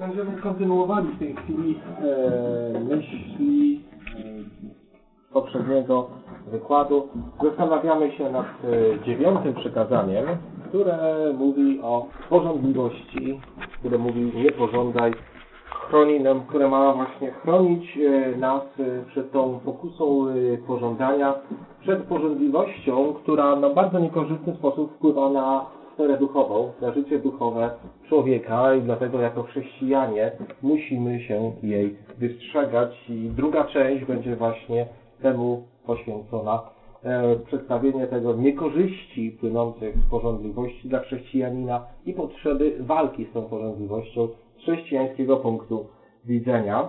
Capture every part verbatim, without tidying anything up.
Będziemy kontynuowali w tej chwili e, myśli e, poprzedniego wykładu. Zastanawiamy się nad e, dziewiątym przykazaniem, które mówi o pożądliwości, które mówi nie pożądaj, chroni nam, które ma właśnie chronić e, nas e, przed tą pokusą e, pożądania, przed pożądliwością, która na bardzo niekorzystny sposób wpływa na sferę duchową, na życie duchowe człowieka i dlatego jako chrześcijanie musimy się jej wystrzegać i druga część będzie właśnie temu poświęcona. E, przedstawienie tego niekorzyści płynących z pożądliwości dla chrześcijanina i potrzeby walki z tą pożądliwością z chrześcijańskiego punktu widzenia.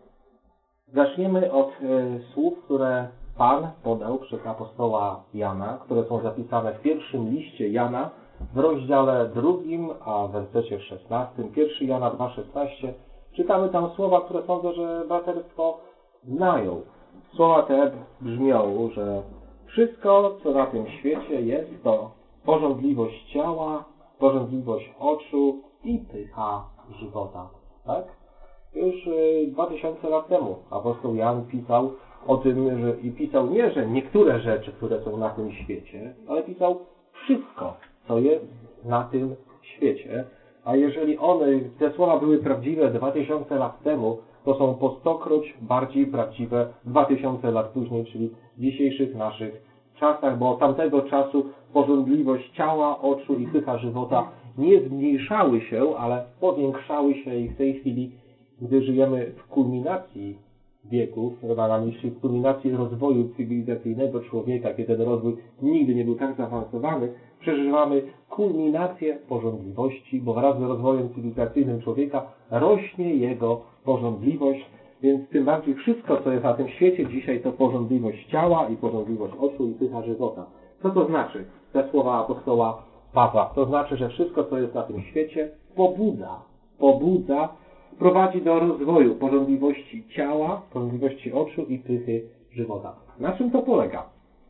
Zaczniemy od e, słów, które Pan podał przez apostoła Jana, które są zapisane w pierwszym liście Jana, w rozdziale drugim, a w wersecie szesnastym, pierwszy Jana dwa szesnaście, czytamy tam słowa, które sądzę, że braterstwo znają. Słowa te brzmią, że wszystko, co na tym świecie jest, to pożądliwość ciała, pożądliwość oczu i pycha żywota. Tak? Już dwa tysiące lat temu apostoł Jan pisał o tym, że, i pisał nie, że niektóre rzeczy, które są na tym świecie, ale pisał wszystko, co jest na tym świecie. A jeżeli one, te słowa były prawdziwe dwa tysiące lat temu, to są po stokroć bardziej prawdziwe dwa tysiące lat później, czyli w dzisiejszych naszych czasach, bo od tamtego czasu pożądliwość ciała, oczu i pycha żywota nie zmniejszały się, ale powiększały się i w tej chwili, gdy żyjemy w kulminacji wieków, na myśli w kulminacji rozwoju cywilizacyjnego człowieka, kiedy ten rozwój nigdy nie był tak zaawansowany, przeżywamy kulminację pożądliwości, bo wraz z rozwojem cywilizacyjnym człowieka rośnie jego pożądliwość, więc tym bardziej wszystko, co jest na tym świecie dzisiaj, to pożądliwość ciała i pożądliwość oczu i pycha żywota. Co to znaczy? Te słowa apostoła Pawła. To znaczy, że wszystko, co jest na tym świecie, pobudza, pobudza, prowadzi do rozwoju pożądliwości ciała, pożądliwości oczu i pychy żywota. Na czym to polega?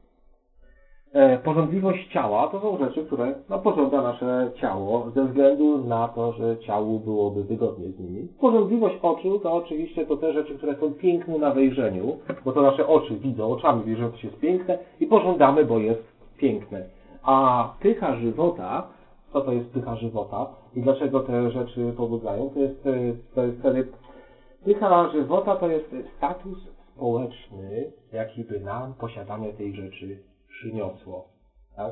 E, pożądliwość ciała to są rzeczy, które no, pożąda nasze ciało ze względu na to, że ciału byłoby wygodnie z nimi. Pożądliwość oczu to oczywiście to te rzeczy, które są piękne na wejrzeniu, bo to nasze oczy widzą, oczami widzą, że coś jest piękne i pożądamy, bo jest piękne. A pycha żywota, co to jest pycha żywota i dlaczego te rzeczy pobudzają? To jest, to jest wtedy, pycha żywota to jest status społeczny, jaki by nam posiadanie tej rzeczy przyniosło. Tak?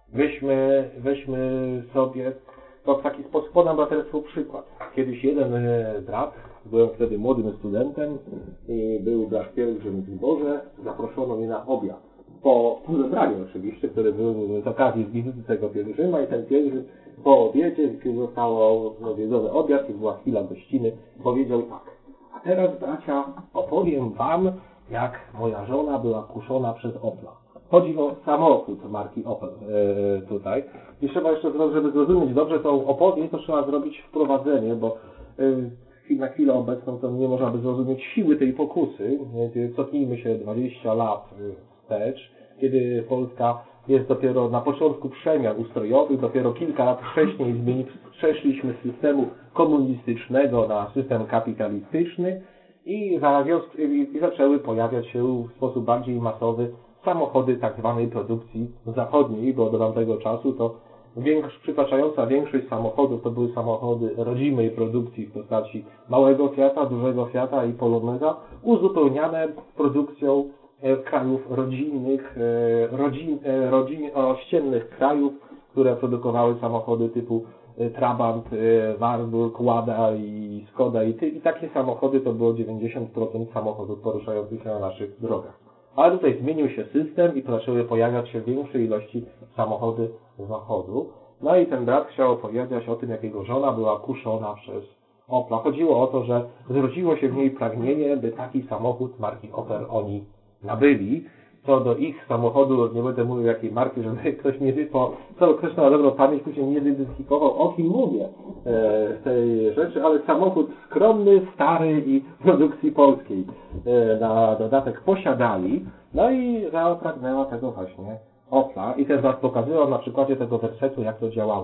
Weźmy, weźmy sobie, to w taki sposób podam braterstwu przykład. Kiedyś jeden brat, byłem wtedy młodym studentem i był brat pielgrzym w zborze, zaproszono mnie na obiad. Po zebraniu oczywiście, które były z okazji wizyty tego pielgrzyma i ten pielgrzym po obiedzie, kiedy został odwiedzony obiad i była chwila gościny, powiedział tak: a teraz bracia opowiem wam, jak moja żona była kuszona przez Opla. Chodzi o samochód marki Opel yy, tutaj. I trzeba jeszcze, żeby zrozumieć dobrze tą opowieść, to trzeba zrobić wprowadzenie, bo yy, na chwilę obecną to nie można by zrozumieć siły tej pokusy. Yy, cofnijmy się dwadzieścia lat yy, wstecz, kiedy Polska jest dopiero na początku przemian ustrojowych, dopiero kilka lat wcześniej zmieni, przeszliśmy z systemu komunistycznego na system kapitalistyczny i, i zaczęły pojawiać się w sposób bardziej masowy samochody tak zwanej produkcji zachodniej, bo do tamtego czasu to większość, przytłaczająca większość samochodów to były samochody rodzimej produkcji w postaci małego Fiata, dużego Fiata i Poloneza, uzupełniane produkcją krajów rodzinnych, rodzin, rodzin, ościennych krajów, które produkowały samochody typu Trabant, Warburg, Łada i Skoda i, ty, i takie samochody to było dziewięćdziesiąt procent samochodów poruszających się na naszych drogach. Ale tutaj zmienił się system i zaczęły pojawiać się w większej ilości samochody zachodu. No i ten brat chciał opowiadać o tym, jak jego żona była kuszona przez Opla. Chodziło o to, że zrodziło się w niej pragnienie, by taki samochód marki Opel oni nabyli. Co do ich samochodu, nie będę mówił jakiej marki, żeby ktoś nie wypo, co ktoś na dobrą pamięć później nie zidentyfikował, o kim mówię e, z tej rzeczy, ale samochód skromny, stary i produkcji polskiej e, na dodatek posiadali, no i zapragnęła tego właśnie Opla i ten was pokazywał na przykładzie tego wersetu, jak to działało.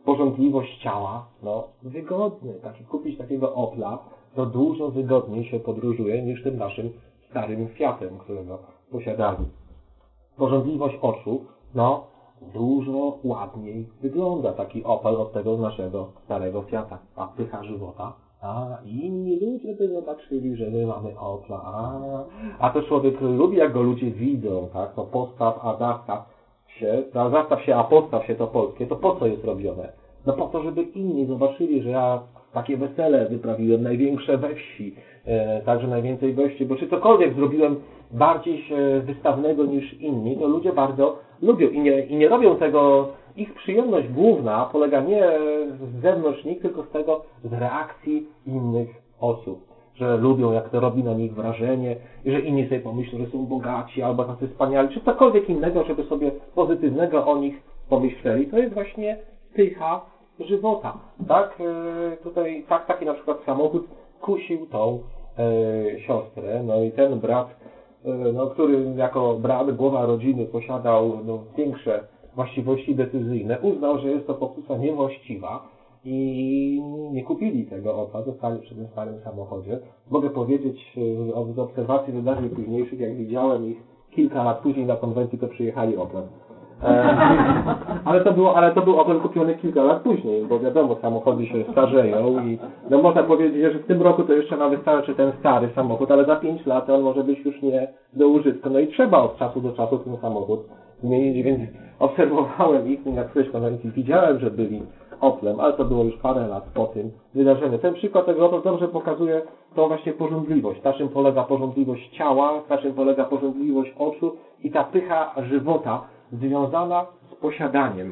pożądliwość ciała, no wygodny. Taki, kupić takiego Opla, to dużo wygodniej się podróżuje niż tym naszym starym Fiatem, którego posiadali. Pożądliwość oczu, no dużo ładniej wygląda taki Opel od tego naszego starego Fiata. A pycha żywota, a inni ludzie by zobaczyli, że my mamy Opla, a, a to człowiek lubi, jak go ludzie widzą, tak, to postaw, a zastaw się, a zastaw się, a postaw się to polskie, to po co jest robione? No po to, żeby inni zobaczyli, że ja takie wesele wyprawiłem, największe we wsi, e, także najwięcej gości, bo czy cokolwiek zrobiłem bardziej e, wystawnego niż inni, to ludzie bardzo lubią i nie, i nie robią tego, ich przyjemność główna polega nie z zewnątrz nich, tylko z tego, z reakcji innych osób, że lubią, jak to robi na nich wrażenie i że inni sobie pomyślą, że są bogaci albo tacy wspaniali, czy cokolwiek innego, żeby sobie pozytywnego o nich pomyśleli. To jest właśnie pycha żywota. Tak, e, tutaj tak, taki na przykład samochód kusił tą e, siostrę, no i ten brat, e, no, który jako brat, głowa rodziny posiadał no, większe właściwości decyzyjne, uznał, że jest to pokusa niewłaściwa i nie kupili tego Opla, zostali przy tym starym samochodzie. Mogę powiedzieć e, z obserwacji wydarzeń późniejszych, jak widziałem ich kilka lat później na konwencji, to przyjechali Opel. E, ale to było, ale to był Opel kupiony kilka lat później, bo wiadomo, samochody się starzeją i no można powiedzieć, że w tym roku to jeszcze ma wystarczy ten stary samochód, ale za pięć lat on może być już nie do użytku. No i trzeba od czasu do czasu ten samochód zmienić, więc obserwowałem ich na którejś konwencji, widziałem, że byli Oplem, ale to było już parę lat po tym wydarzeniu. Ten przykład tego Opel dobrze pokazuje tą właśnie pożądliwość, na czym polega pożądliwość ciała, na czym polega pożądliwość oczu i ta pycha żywota związana z posiadaniem.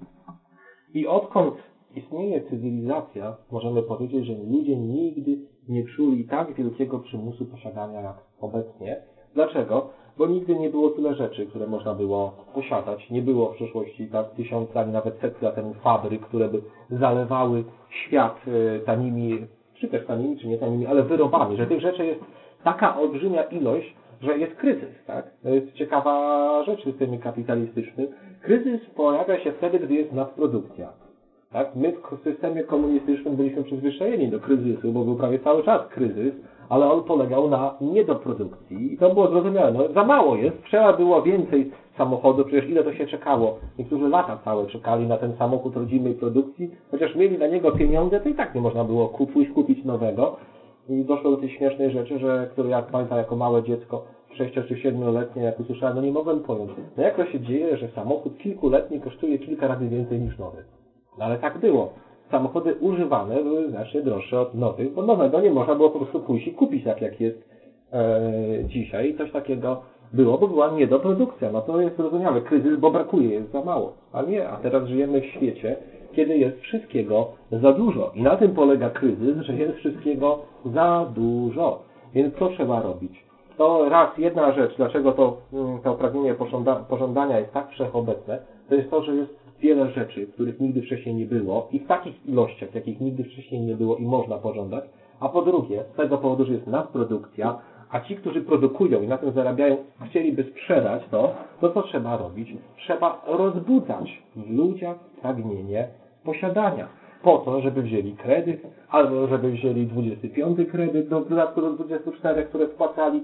I odkąd istnieje cywilizacja, możemy powiedzieć, że ludzie nigdy nie czuli tak wielkiego przymusu posiadania jak obecnie. Dlaczego? Bo nigdy nie było tyle rzeczy, które można było posiadać. Nie było w przeszłości tak tysiące, ani nawet setki lat temu fabryk, które by zalewały świat tanimi, czy też tanimi, czy nie tanimi, ale wyrobami, że tych rzeczy jest taka olbrzymia ilość, że jest kryzys, tak? To jest ciekawa rzecz w systemie kapitalistycznym. Kryzys pojawia się wtedy, gdy jest nadprodukcja. Tak? My w systemie komunistycznym byliśmy przyzwyczajeni do kryzysu, bo był prawie cały czas kryzys, ale on polegał na niedoprodukcji i to było zrozumiałe. No, za mało jest, trzeba było więcej samochodów, przecież ile to się czekało. Niektórzy lata całe czekali na ten samochód rodzimej produkcji, chociaż mieli na niego pieniądze, to i tak nie można było kupić, kupić nowego. I doszło do tej śmiesznej rzeczy, że, które jak pamiętam jako małe dziecko, sześcio czy siedmioletnie, jak usłyszałem, no nie mogłem pojąć. No jak to się dzieje, że samochód kilkuletni kosztuje kilka razy więcej niż nowy? No ale tak było. Samochody używane były znacznie droższe od nowych, bo nowego nie można było po prostu pójść i kupić tak jak jest e, dzisiaj. Coś takiego było, bo była niedoprodukcja. No to jest zrozumiałe. Kryzys, bo brakuje, jest za mało. A nie, a teraz żyjemy w świecie, kiedy jest wszystkiego za dużo. I na tym polega kryzys, że jest wszystkiego za dużo. Więc co trzeba robić? To raz, jedna rzecz, dlaczego to, to pragnienie pożąda, pożądania jest tak wszechobecne, to jest to, że jest wiele rzeczy, których nigdy wcześniej nie było i w takich ilościach, jakich nigdy wcześniej nie było i można pożądać. A po drugie, z tego powodu, że jest nadprodukcja, a ci, którzy produkują i na tym zarabiają, chcieliby sprzedać to, to co trzeba robić? Trzeba rozbudzać w ludziach pragnienie posiadania. Po to, żeby wzięli kredyt, albo żeby wzięli dwudziesty piąty kredyt, do, w dodatku do dwudziestu czterech, które spłacali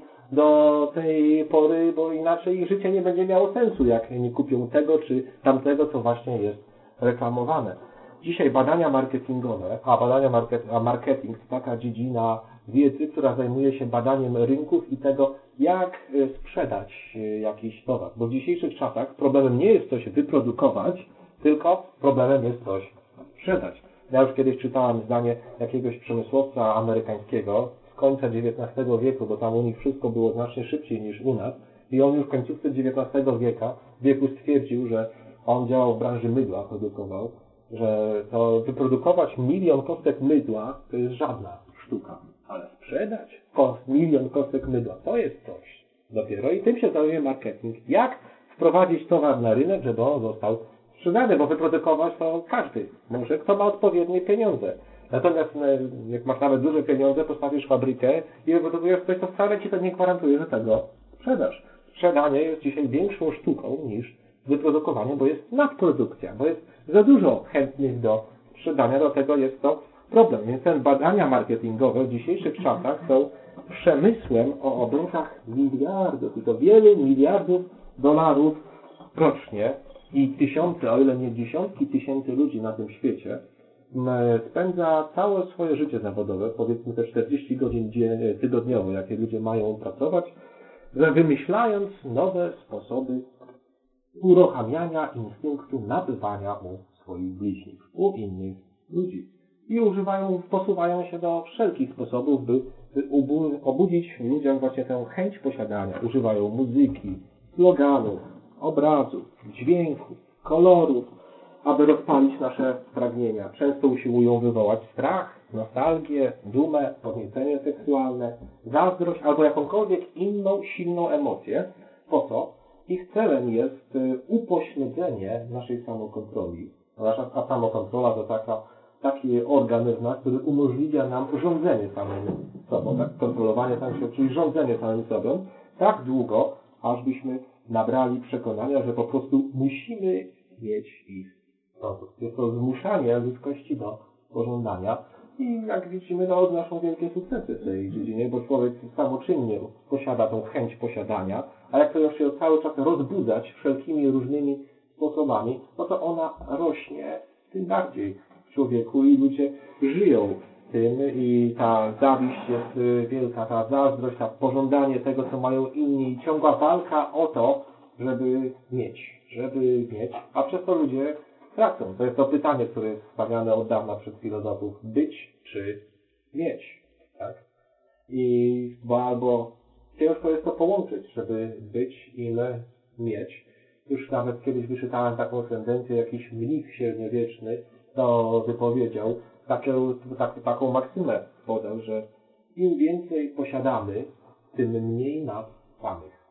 do tej pory, bo inaczej ich życie nie będzie miało sensu, jak nie kupią tego czy tamtego, co właśnie jest reklamowane. Dzisiaj badania marketingowe, a badania market, a marketing to taka dziedzina wiedzy, która zajmuje się badaniem rynków i tego, jak sprzedać jakiś towar. Bo w dzisiejszych czasach problemem nie jest coś wyprodukować, tylko problemem jest coś sprzedać. Ja już kiedyś czytałem zdanie jakiegoś przemysłowca amerykańskiego z końca dziewiętnastego wieku, bo tam u nich wszystko było znacznie szybciej niż u nas i on już w końcówce dziewiętnastego wieka, wieku stwierdził, że on działał w branży mydła, produkował, że to wyprodukować milion kostek mydła to jest żadna sztuka, ale sprzedać milion kostek mydła to jest coś dopiero i tym się zajmuje marketing. Jak wprowadzić towar na rynek, żeby on został sprzedany, bo wyprodukować to każdy może, kto ma odpowiednie pieniądze. Natomiast jak masz nawet duże pieniądze, postawisz fabrykę i wyprodukujesz coś, to wcale ci to nie gwarantuje, że tego sprzedasz. Sprzedanie jest dzisiaj większą sztuką niż wyprodukowania, bo jest nadprodukcja, bo jest za dużo chętnych do sprzedania, dlatego jest to problem. Więc te badania marketingowe w dzisiejszych czasach są przemysłem o obrotach miliardów i to wielu miliardów dolarów rocznie i tysiące, o ile nie dziesiątki tysięcy ludzi na tym świecie spędza całe swoje życie zawodowe, powiedzmy te czterdzieści godzin tygodniowo, jakie ludzie mają pracować, wymyślając nowe sposoby uruchamiania instynktu nabywania u swoich bliźnich, u innych ludzi. I używają, posuwają się do wszelkich sposobów, by obudzić w ludziach właśnie tę chęć posiadania. Używają muzyki, sloganów, obrazów, dźwięków, kolorów, aby rozpalić nasze pragnienia. Często usiłują wywołać strach, nostalgię, dumę, podniecenie seksualne, zazdrość albo jakąkolwiek inną silną emocję. Po co? Ich celem jest upośledzenie naszej samokontroli. Nasza a samokontrola to taka, taki organ w nas, który umożliwia nam rządzenie samym sobą, tak? Kontrolowanie samym sobą, czyli rządzenie samym sobą, tak długo, aż byśmy nabrali przekonania, że po prostu musimy mieć ich produkt. Jest to zmuszanie ludzkości do pożądania i jak widzimy, no, odnoszą wielkie sukcesy w tej dziedzinie, bo człowiek samoczynnie posiada tą chęć posiadania, a jak to już się cały czas rozbudzać wszelkimi różnymi sposobami, no to ona rośnie tym bardziej w człowieku i ludzie żyją tym i ta zawiść jest wielka, ta zazdrość, ta pożądanie tego, co mają inni, ciągła walka o to, żeby mieć, żeby mieć, a przez to ludzie tracą. To jest to pytanie, które jest stawiane od dawna przez filozofów. Być czy mieć, tak? I bo albo ciężko jest to połączyć, żeby być ile mieć. Już nawet kiedyś wyczytałem taką sentencję, jakiś mnich średniowieczny to wypowiedział, taką, tak, taką maksymę podał, że im więcej posiadamy, tym mniej nas samych.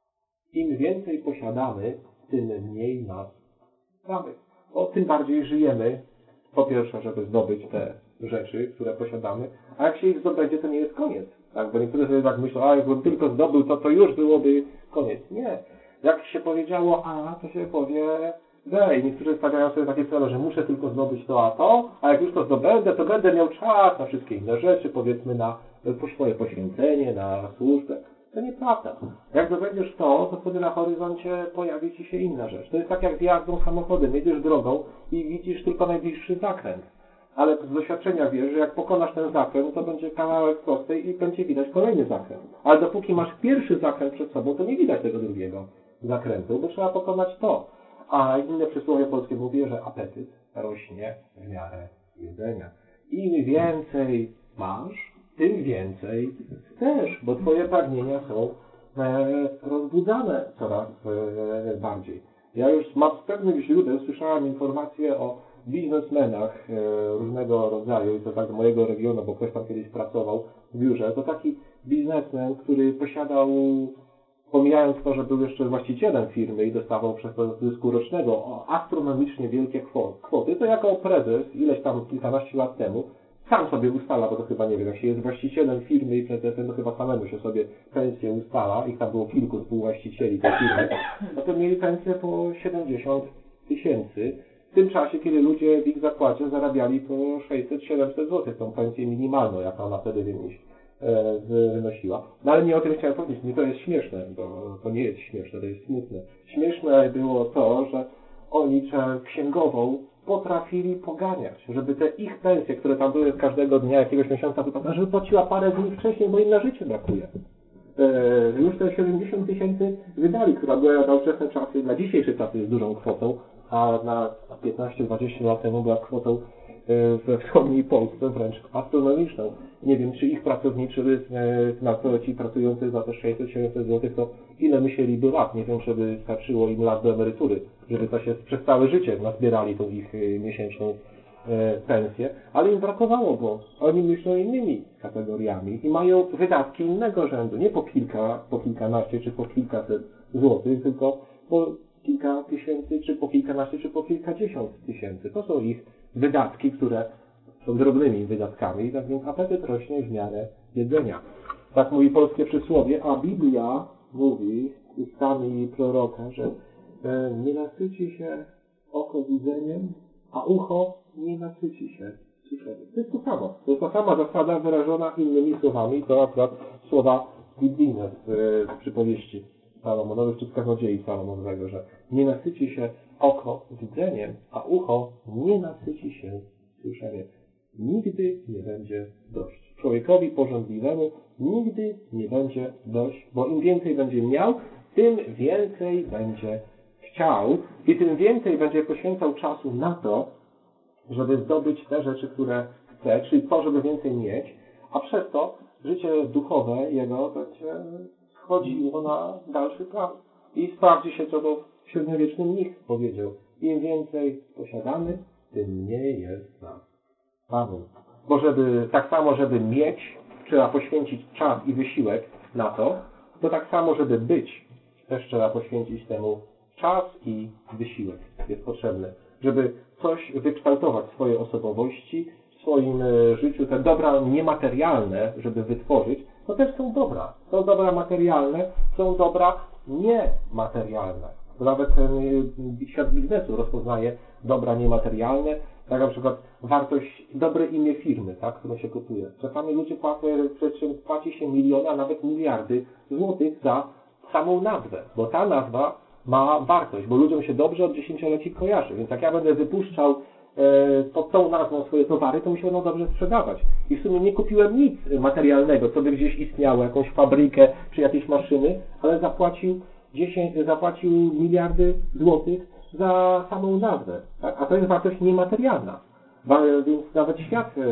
Im więcej posiadamy, tym mniej nas samych. Bo tym bardziej żyjemy, po pierwsze, żeby zdobyć te rzeczy, które posiadamy, a jak się ich zdobędzie, to nie jest koniec. Tak? Bo niektórzy sobie tak myślą, a jakbym tylko zdobył, to to już byłoby koniec. Nie. Jak się powiedziało A, to się powie B. I niektórzy stawiają sobie takie cele, że muszę tylko zdobyć to a to, a jak już to zdobędę, to będę miał czas na wszystkie inne rzeczy, powiedzmy na swoje poświęcenie, na służbę. To nieprawda. Jak zdobędziesz to, to wtedy na horyzoncie pojawi ci się inna rzecz. To jest tak jak z jazdą samochodem. Jedziesz drogą i widzisz tylko najbliższy zakręt. Ale z doświadczenia wiesz, że jak pokonasz ten zakręt, to będzie kawałek prostej i będzie widać kolejny zakręt. Ale dopóki masz pierwszy zakręt przed sobą, to nie widać tego drugiego zakrętu, bo trzeba pokonać to. A inne przysłowie polskie mówi, że apetyt rośnie w miarę jedzenia. Im więcej masz, tym więcej chcesz, bo twoje pragnienia są e, rozbudzane coraz e, bardziej. Ja już mam z pewnych źródeł słyszałem informacje o biznesmenach e, różnego rodzaju, i to tak z mojego regionu, bo ktoś tam kiedyś pracował w biurze. To taki biznesmen, który posiadał, pomijając to, że był jeszcze właścicielem firmy i dostawał przez to zysku rocznego astronomicznie wielkie kwoty, to jako prezes ileś tam kilkanaście lat temu sam sobie ustala, bo to chyba nie wiem, jak się jest właścicielem firmy i prezesem, to chyba samemu się sobie pensję ustala, ich tam było kilku współwłaścicieli tej firmy, no to mieli pensję po siedemdziesiąt tysięcy. W tym czasie, kiedy ludzie w ich zakładzie zarabiali po sześćset siedemset złotych, tą pensję minimalną, jak ona wtedy wynosiła. No ale nie o tym chciałem powiedzieć, nie to jest śmieszne, bo to nie jest śmieszne, to jest smutne. Śmieszne było to, że oni księgową potrafili poganiać, żeby te ich pensje, które tam były każdego dnia, jakiegoś miesiąca, żeby płaciła parę dni wcześniej, bo im na życie brakuje. E, już te siedemdziesiąt tysięcy wydali, która była na ówczesne czasy, na dzisiejsze czasy jest dużą kwotą, a na piętnaście dwadzieścia lat temu była kwotą we wschodniej Polsce wręcz astronomiczną. Nie wiem, czy ich pracownicy, e, ci pracujący za te sześćset siedemset złotych, to ile myśleliby lat. Nie wiem, czy by starczyło im lat do emerytury, żeby to się przez całe życie nazbierali tą ich e, miesięczną e, pensję. Ale im brakowało, bo oni myślą innymi kategoriami i mają wydatki innego rzędu. Nie po kilka, po kilkanaście czy po kilkaset złotych, tylko po kilka tysięcy, czy po kilkanaście, czy po kilkadziesiąt tysięcy. To są ich wydatki, które są drobnymi wydatkami, tak więc apetyt rośnie w miarę jedzenia. Tak mówi polskie przysłowie, a Biblia mówi ustami proroka, że e, nie nasyci się oko widzeniem, a ucho nie nasyci się słyszeniem. To jest to samo. To jest ta sama zasada wyrażona innymi słowami, to akurat słowa biblijne z, z przypowieści Salomonowych czy z kaznodziei Salomonowego, że nie nasyci się oko widzeniem, a ucho nie nasyci się słyszeniem. Nigdy nie będzie dość. Człowiekowi pożądliwemu nigdy nie będzie dość, bo im więcej będzie miał, tym więcej będzie chciał i tym więcej będzie poświęcał czasu na to, żeby zdobyć te rzeczy, które chce, czyli to, żeby więcej mieć, a przez to życie duchowe jego będzie schodziło na dalszy plan. I sprawdzi się, co to średniowieczny mnich powiedział. Im więcej posiadamy, tym mniej jest nas Panem. Bo żeby, tak samo, żeby mieć, trzeba poświęcić czas i wysiłek na to, to tak samo, żeby być, też trzeba poświęcić temu czas i wysiłek jest potrzebny. Żeby coś wykształtować w swojej osobowości, w swoim życiu, te dobra niematerialne, żeby wytworzyć, to też są dobra. Są dobra materialne, są dobra niematerialne. Nawet świat biznesu rozpoznaje dobra niematerialne, tak na przykład wartość, dobre imię firmy, tak, którą się kupuje. Czasami ludzie płacą, płaci się miliony, a nawet miliardy złotych za samą nazwę, bo ta nazwa ma wartość, bo ludziom się dobrze od dziesięcioleci kojarzy. Więc jak ja będę wypuszczał e, pod tą nazwą swoje towary, to mi się będą dobrze sprzedawać. I w sumie nie kupiłem nic materialnego, co by gdzieś istniało, jakąś fabrykę czy jakieś maszyny, ale zapłacił, dziesięć, zapłacił miliardy złotych za samą nazwę. Tak? A to jest wartość niematerialna. Więc nawet świat e,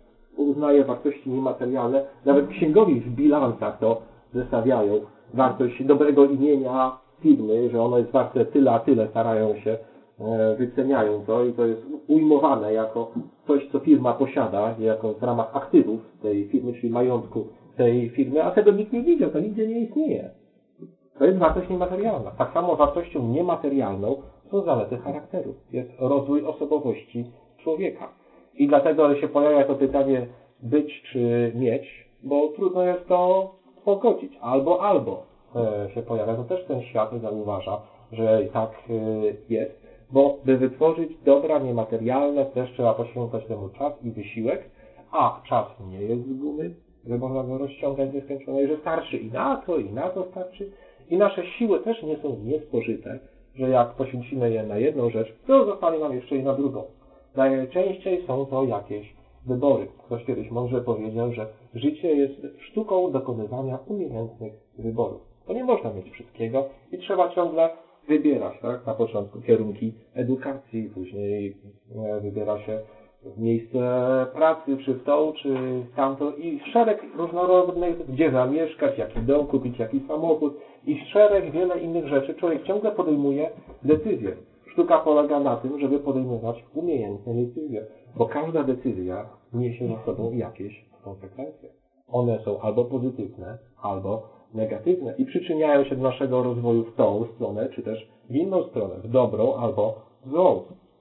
uznaje wartości niematerialne, nawet księgowi w bilansach to zestawiają wartość dobrego imienia firmy, że ono jest warte tyle, a tyle, starają się, e, wyceniają to i to jest ujmowane jako coś, co firma posiada, jako w ramach aktywów tej firmy, czyli majątku tej firmy, a tego nikt nie widział, to nigdzie nie istnieje. To jest wartość niematerialna. Tak samo wartością niematerialną są zalety charakteru. Jest rozwój osobowości człowieka. I dlatego się pojawia to pytanie być czy mieć, bo trudno jest to pogodzić. Albo, albo e, się pojawia. To też ten świat zauważa, że tak e, jest. Bo by wytworzyć dobra niematerialne, też trzeba poświęcać temu czas i wysiłek, a czas nie jest z gumy, że można go rozciągać nieskończone, że starczy i na to, i na to starczy. I nasze siły też nie są niespożyte, że jak poświęcimy je na jedną rzecz, to zostanie nam jeszcze i na drugą. Najczęściej są to jakieś wybory. Ktoś kiedyś mądrze powiedział, że życie jest sztuką dokonywania umiejętnych wyborów. To nie można mieć wszystkiego i trzeba ciągle wybierać, tak? Na początku kierunki edukacji, później wybiera się miejsce pracy, czy w tą, czy tamto i szereg różnorodnych, gdzie zamieszkać, jaki dom kupić, jaki samochód i szereg wiele innych rzeczy. Człowiek ciągle podejmuje decyzje. Sztuka polega na tym, żeby podejmować umiejętne decyzje, bo każda decyzja niesie za sobą jakieś konsekwencje. One są albo pozytywne, albo negatywne i przyczyniają się do naszego rozwoju w tą stronę, czy też w inną stronę, w dobrą albo w złą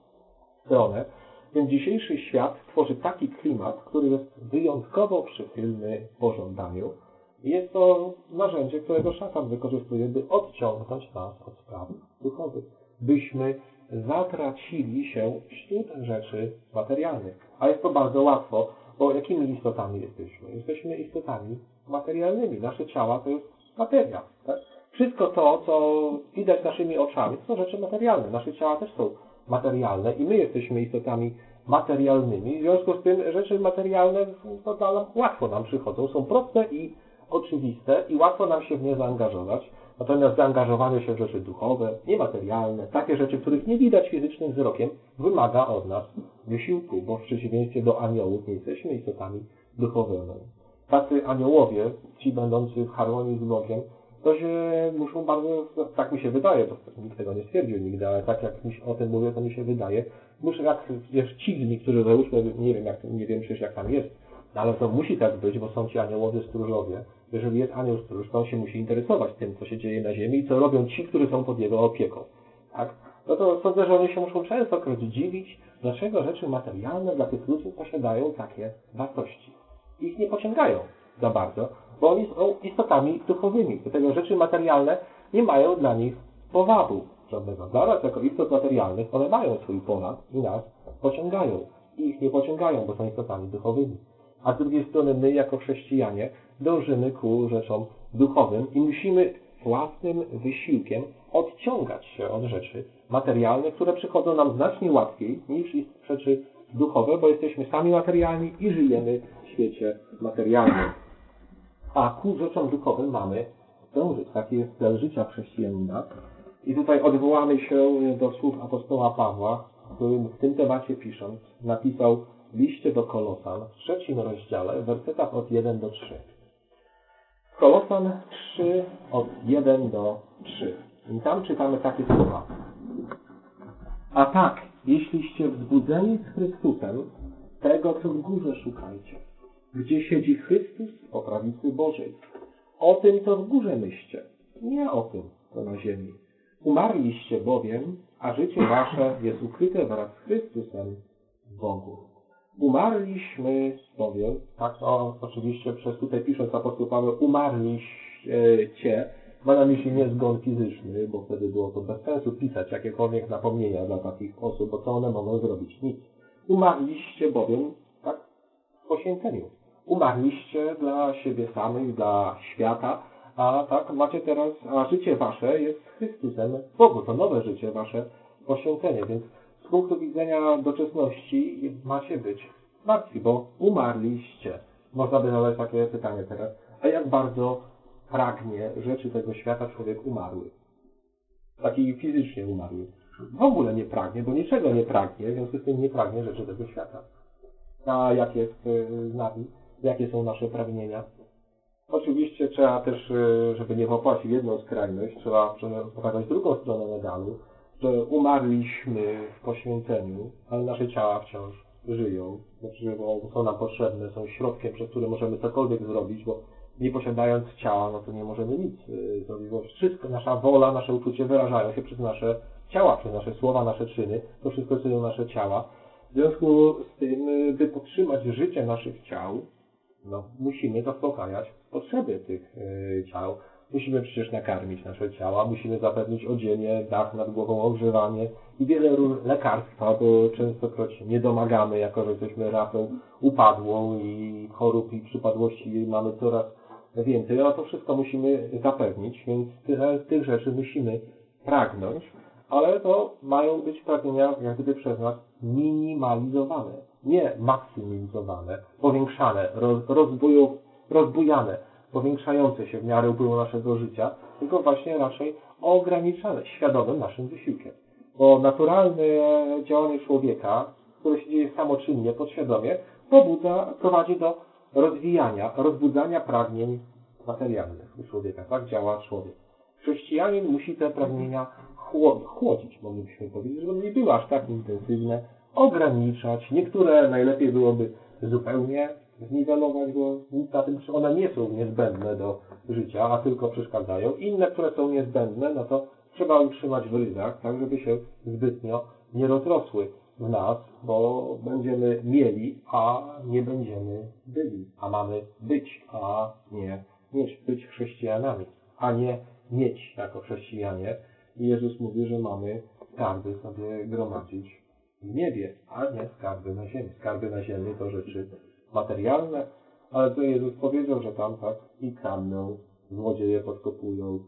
stronę. Więc dzisiejszy świat tworzy taki klimat, który jest wyjątkowo przychylny pożądaniu. I jest to narzędzie, którego szatan wykorzystuje, by odciągnąć nas od spraw duchowych. Byśmy zatracili się wśród rzeczy materialnych. A jest to bardzo łatwo, bo jakimi istotami jesteśmy? Jesteśmy istotami materialnymi. Nasze ciała to jest materia. Tak? Wszystko to, co widać naszymi oczami, to są rzeczy materialne. Nasze ciała też są materialne i my jesteśmy istotami materialnymi. W związku z tym rzeczy materialne to dla nas łatwo nam przychodzą. Są proste i oczywiste i łatwo nam się w nie zaangażować. Natomiast zaangażowanie się w rzeczy duchowe, niematerialne, takie rzeczy, których nie widać fizycznym wzrokiem, wymaga od nas wysiłku, bo w przeciwieństwie do aniołów nie jesteśmy istotami duchowymi. Tacy aniołowie, ci będący w harmonii z Bogiem, to się muszą bardzo, tak mi się wydaje, bo nikt tego nie stwierdził nigdy, ale tak jak mi o tym mówię, to mi się wydaje, muszę jak jest ci, którzy załóżmy, nie wiem, jak, nie wiem przecież jak tam jest, no ale to musi tak być, bo są ci aniołowie stróżowie. Jeżeli jest anioł stróż, to on się musi interesować tym, co się dzieje na ziemi i co robią ci, którzy są pod jego opieką. Tak? No to sądzę, że oni się muszą częstokroć dziwić, dlaczego rzeczy materialne dla tych ludzi posiadają takie wartości. Ich nie pociągają za bardzo, bo oni są istotami duchowymi. Dlatego rzeczy materialne nie mają dla nich powabu. żadnego. Dla nas, jako istot materialnych, one mają swój ponad i nas pociągają. I ich nie pociągają, bo są istotami duchowymi. A z drugiej strony my, jako chrześcijanie, dążymy ku rzeczom duchowym i musimy własnym wysiłkiem odciągać się od rzeczy materialnych, które przychodzą nam znacznie łatwiej niż rzeczy duchowe, bo jesteśmy sami materialni i żyjemy w świecie materialnym. A ku rzeczom duchowym mamy dążyć. Taki jest cel życia chrześcijanina. I tutaj odwołamy się do słów apostoła Pawła, który w tym temacie pisząc napisał w liście do Kolosan w trzecim rozdziale, w wersetach od jeden do trzech. Kolosan trzy, od jeden do trzech. I tam czytamy takie słowa. A tak, jeśliście wzbudzeni z Chrystusem, tego, co w górze szukajcie, gdzie siedzi Chrystus po prawicy Bożej. O tym, co w górze myślcie, nie o tym, co na ziemi. Umarliście bowiem, a życie wasze jest ukryte wraz z Chrystusem w Bogu. Umarliśmy bowiem, tak no, oczywiście przez tutaj pisząc apostoł Paweł, umarliście, ma na myśli nie zgon fizyczny, bo wtedy było to bez sensu pisać jakiekolwiek napomnienia dla takich osób, bo co one mogą zrobić? Nic. Umarliście bowiem, tak, w poświęceniu. Umarliście dla siebie samych, dla świata, a tak macie teraz, a życie wasze jest z Chrystusem w Bogu. To nowe życie wasze poświęcenie, więc z punktu widzenia doczesności macie być martwi, bo umarliście. Można by zadać takie pytanie teraz, a jak bardzo pragnie rzeczy tego świata człowiek umarły? Taki fizycznie umarły. W ogóle nie pragnie, bo niczego nie pragnie, w związku z tym nie pragnie rzeczy tego świata. A jak jest z nami? Jakie są nasze pragnienia? Oczywiście trzeba też, żeby nie popaść w jedną skrajność, trzeba pokazać drugą stronę medalu, że umarliśmy w poświęceniu, ale nasze ciała wciąż żyją, znaczy, bo są nam potrzebne, są środkiem, przez który możemy cokolwiek zrobić, bo nie posiadając ciała, no to nie możemy nic zrobić, bo wszystko, nasza wola, nasze uczucie wyrażają się przez nasze ciała, przez nasze słowa, nasze czyny, to wszystko są nasze ciała. W związku z tym, by podtrzymać życie naszych ciał, no, musimy zaspokajać potrzeby tych y, ciał. Musimy przecież nakarmić nasze ciała, musimy zapewnić odzienie, dach nad głową, ogrzewanie i wiele lekarstwa, bo częstokroć nie domagamy, jako że jesteśmy rasą upadłą i chorób i przypadłości mamy coraz więcej, ale to wszystko musimy zapewnić, więc tyle tych rzeczy musimy pragnąć, ale to mają być pragnienia jak gdyby przez nas minimalizowane, nie maksymalizowane, powiększane, roz, rozbuju, rozbujane, powiększające się w miarę upływu naszego życia, tylko właśnie raczej ograniczane świadomym naszym wysiłkiem. Bo naturalne działanie człowieka, które się dzieje samoczynnie, podświadomie, pobudza, prowadzi do rozwijania, rozbudzania pragnień materialnych u człowieka. Tak działa człowiek. Chrześcijanin musi te pragnienia chłodzić, moglibyśmy powiedzieć, żeby nie były aż tak intensywne, ograniczać. Niektóre najlepiej byłoby zupełnie zniwelować, bo nic na tym, one nie są niezbędne do życia, a tylko przeszkadzają. Inne, które są niezbędne, no to trzeba utrzymać w ryzach, tak żeby się zbytnio nie rozrosły w nas, bo będziemy mieli, a nie będziemy byli. A mamy być, a nie mieć. Być chrześcijanami, a nie mieć jako chrześcijanie. I Jezus mówi, że mamy skarby sobie gromadzić w niebie, a nie skarby na ziemi. Skarby na ziemi to rzeczy materialne, ale to Jezus powiedział, że tam tak i kradną, złodzieje podkopują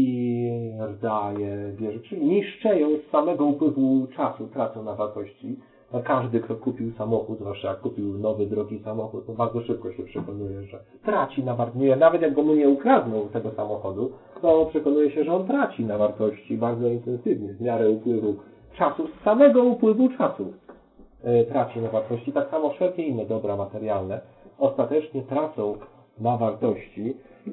i rdaje, bierze, czyli niszczeją z samego upływu czasu, tracą na wartości. A każdy, kto kupił samochód, zwłaszcza jak kupił nowy, drogi samochód, to bardzo szybko się przekonuje, że traci na wartości. Nawet jak go mu nie ukradną tego samochodu, to przekonuje się, że on traci na wartości bardzo intensywnie, w miarę upływu czasu, z samego upływu czasu e, traci na wartości. Tak samo wszelkie inne dobra materialne ostatecznie tracą na wartości,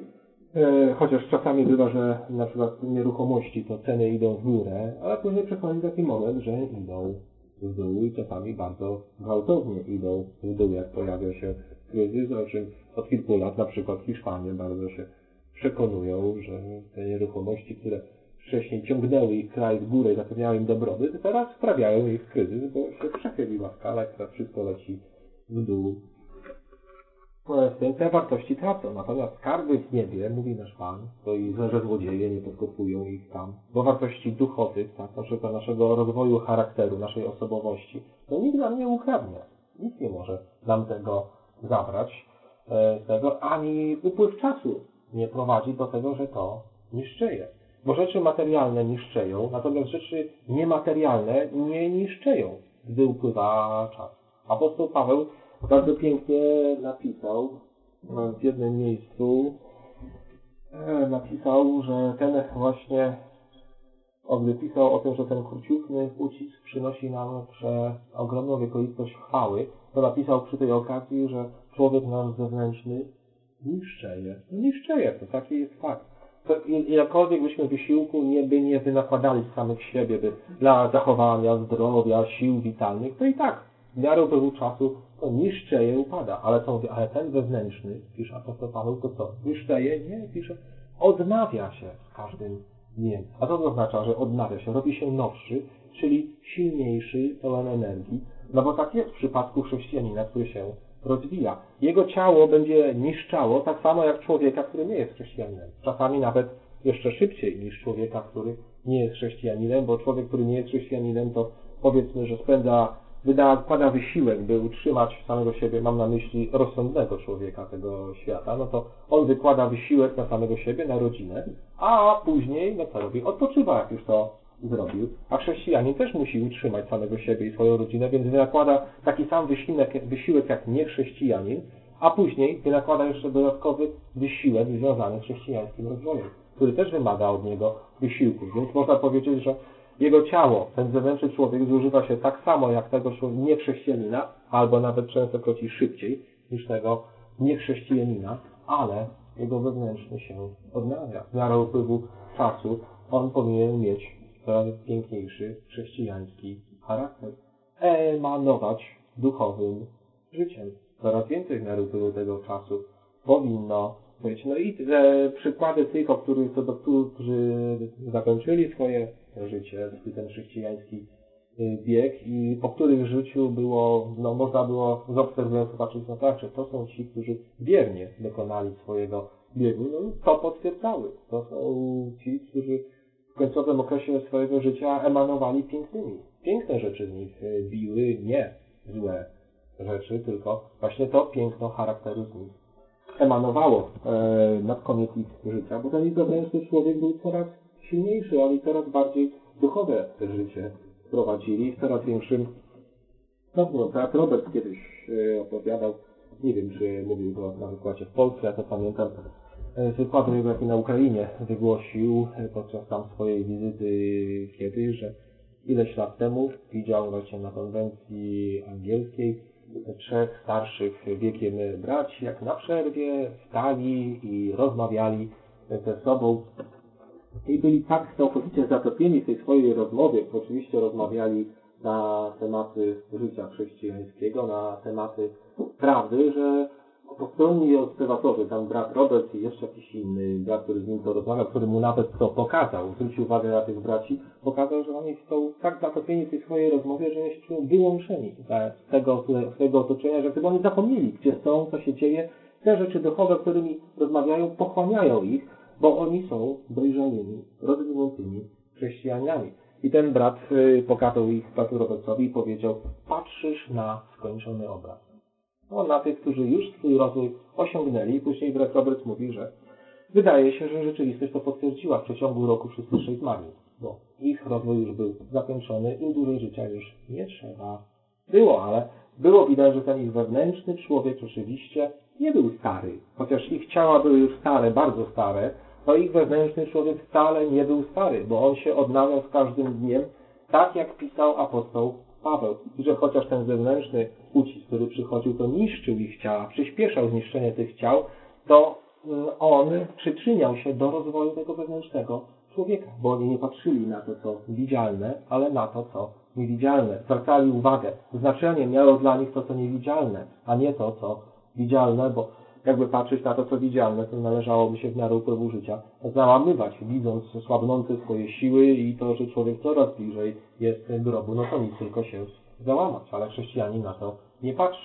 e, chociaż czasami bywa, że na przykład nieruchomości to ceny idą w górę, ale później przychodzi taki moment, że idą w dół i czasami bardzo gwałtownie idą w dół, jak pojawia się kryzys, o czym od kilku lat na przykład Hiszpanie bardzo się przekonują, że te nieruchomości, które wcześniej ciągnęły ich kraj w górę i zapewniały im dobrobyt, teraz sprawiają ich kryzys, bo się przechyliła skala i teraz wszystko leci w dół. tym te wartości tracą. Natomiast skarby w niebie, mówi nasz Pan, to i że złodzieje nie podkopują ich tam, bo wartości duchowych, tak, na przykład naszego rozwoju charakteru, naszej osobowości, to nikt nam nie ukradnie. Nikt nie może nam tego zabrać, e, tego, ani upływ czasu nie prowadzi do tego, że to niszczeje. Bo rzeczy materialne niszczeją, natomiast rzeczy niematerialne nie niszczeją, gdy upływa czas. Apostoł Paweł bardzo pięknie napisał w jednym miejscu, napisał, że ten właśnie, gdy pisał o tym, że ten króciutny ucisk przynosi nam ogromną wiekuistość chwały, to napisał przy tej okazji, że człowiek nam zewnętrzny niszczeje. Niszczeje, to taki jest fakt. To jakkolwiek byśmy wysiłku nie by nie wynakładali z samych siebie by dla zachowania zdrowia, sił witalnych, to i tak w miarę upływu czasu to niszczeje, upada. Ale co mówię, ale ten wewnętrzny, pisze apostoł Paweł, to co? Niszczeje? Nie, pisze, odnawia się z każdym dniem. A to oznacza, że odnawia się, robi się nowszy, czyli silniejszy, pełen energii. No bo tak jest w przypadku chrześcijanina, który się rozwija. Jego ciało będzie niszczało tak samo jak człowieka, który nie jest chrześcijaninem. Czasami nawet jeszcze szybciej niż człowieka, który nie jest chrześcijaninem, bo człowiek, który nie jest chrześcijaninem, to powiedzmy, że spędza, wyda, wkłada wysiłek, by utrzymać samego siebie, mam na myśli rozsądnego człowieka tego świata, no to on wykłada wysiłek na samego siebie, na rodzinę, a później, no co robi? Odpoczywa, jak już to zrobił, a chrześcijanin też musi utrzymać samego siebie i swoją rodzinę, więc wynakłada taki sam wysiłek, wysiłek jak niechrześcijanin, a później wynakłada jeszcze dodatkowy wysiłek związany z chrześcijańskim rozwojem, który też wymaga od niego wysiłku. Więc można powiedzieć, że jego ciało, ten zewnętrzny człowiek zużywa się tak samo jak tego niechrześcijanina, albo nawet częstokroć szybciej niż tego niechrześcijanina, ale jego wewnętrzny się odnawia. W miarę upływu czasu on powinien mieć coraz piękniejszy chrześcijański charakter, emanować duchowym życiem. Coraz więcej w miarę upływu tego czasu powinno być. No i te przykłady tych, o których, co do którzy zakończyli swoje życie, ten chrześcijański bieg i po których życiu było, no można było zaobserwować, zobaczyć, no tak, że to są ci, którzy wiernie dokonali swojego biegu, no to potwierdzały. To są ci, którzy w końcowym okresie swojego życia emanowali pięknymi. Piękne rzeczy z nich biły, nie złe rzeczy, tylko właśnie to piękno charakteru z nich emanowało e, nad koniec ich życia, bo ten ich wewnętrzny człowiek był coraz silniejszy, oni coraz bardziej duchowe życie prowadzili, w coraz większym. No, no tak, Robert kiedyś e, opowiadał, nie wiem, czy mówił to na wykładzie w Polsce, ja to pamiętam, z wykładu jego, jaki na Ukrainie wygłosił podczas tam swojej wizyty kiedyś, że ileś lat temu widział właśnie na konwencji angielskiej trzech starszych wiekiem braci, jak na przerwie stali i rozmawiali ze sobą i byli tak całkowicie zatopieni w tej swojej rozmowie, oczywiście rozmawiali na tematy życia chrześcijańskiego, na tematy prawdy, że postronni obserwatorzy, tam brat Robert i jeszcze jakiś inny brat, który z nim to rozmawiał, który mu nawet to pokazał, zwrócił uwagę na tych braci, pokazał, że oni są tak zatopieni w tej swojej rozmowie, że są wyłączeni z tego, z tego otoczenia, że chyba oni zapomnieli, gdzie są, co się dzieje. Te rzeczy duchowe, którymi rozmawiają, pochłaniają ich, bo oni są dojrzałymi, rozwiniętymi chrześcijanami. I ten brat pokazał ich bratu Robertowi i powiedział, patrzysz na skończony obraz. No, na tych, którzy już swój rozwój osiągnęli. Później brat Robert mówi, że wydaje się, że rzeczywistość to potwierdziła. W przeciągu roku wszyscy trzej zmarli, bo ich rozwój już był zakończony, im dłużej życia już nie trzeba było, ale było widać, że ten ich wewnętrzny człowiek rzeczywiście nie był stary. Chociaż ich ciała były już stare, bardzo stare, to ich wewnętrzny człowiek wcale nie był stary, bo on się odnawiał z każdym dniem, tak jak pisał apostoł Paweł, że chociaż ten zewnętrzny ucisk, który przychodził, to niszczył ich ciała, przyspieszał zniszczenie tych ciał, to on przyczyniał się do rozwoju tego wewnętrznego człowieka, bo oni nie patrzyli na to, co widzialne, ale na to, co niewidzialne. Zwracali uwagę. Znaczenie miało dla nich to, co niewidzialne, a nie to, co widzialne, bo jakby patrzeć na to, co widzialne, to należałoby się w miarę upływu życia załamywać, widząc słabnące swoje siły i to, że człowiek coraz bliżej jest grobu, no to nic, tylko się załamać. Ale chrześcijanin na to nie patrzy.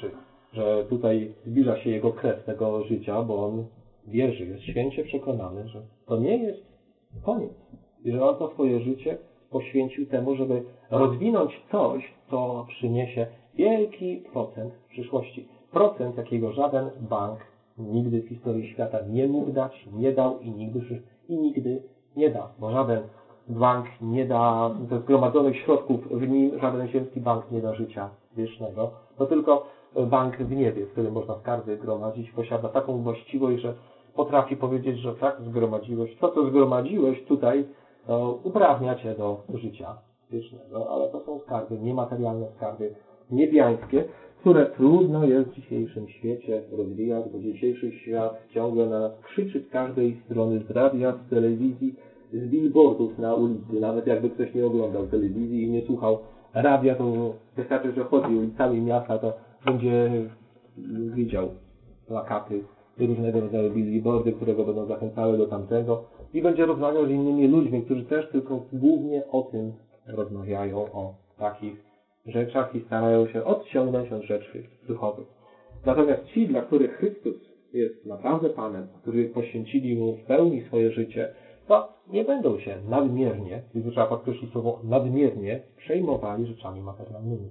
że tutaj zbliża się jego kres tego życia, bo on wierzy, jest święcie przekonany, że to nie jest koniec. I że on to swoje życie poświęcił temu, żeby rozwinąć coś, co przyniesie wielki procent w przyszłości. Procent, jakiego żaden bank nigdy w historii świata nie mógł dać, nie dał i nigdy, i nigdy nie da. Bo żaden bank nie da ze zgromadzonych środków w nim, żaden ziemski bank nie da życia wiecznego. To tylko bank w niebie, w którym można skarby gromadzić, posiada taką właściwość, że potrafi powiedzieć, że tak, zgromadziłeś, to co zgromadziłeś tutaj, to uprawnia cię do życia wiecznego, ale to są skarby, niematerialne skarby niebiańskie, które trudno jest w dzisiejszym świecie rozwijać, bo dzisiejszy świat ciągle na nas krzyczy z każdej strony, z radia, z telewizji, z billboardów na ulicy. Nawet jakby ktoś nie oglądał telewizji i nie słuchał radia, to wystarczy, że chodzi ulicami miasta, to będzie widział plakaty i różnego rodzaju billboardy, które go będą zachęcały do tamtego i będzie rozmawiał z innymi ludźmi, którzy też tylko głównie o tym rozmawiają, o takich rzeczach i starają się odciągnąć od rzeczy duchowych. Natomiast ci, dla których Chrystus jest naprawdę Panem, którzy poświęcili Mu w pełni swoje życie, to nie będą się nadmiernie, i tu trzeba podkreślić słowo nadmiernie, przejmowali rzeczami materialnymi.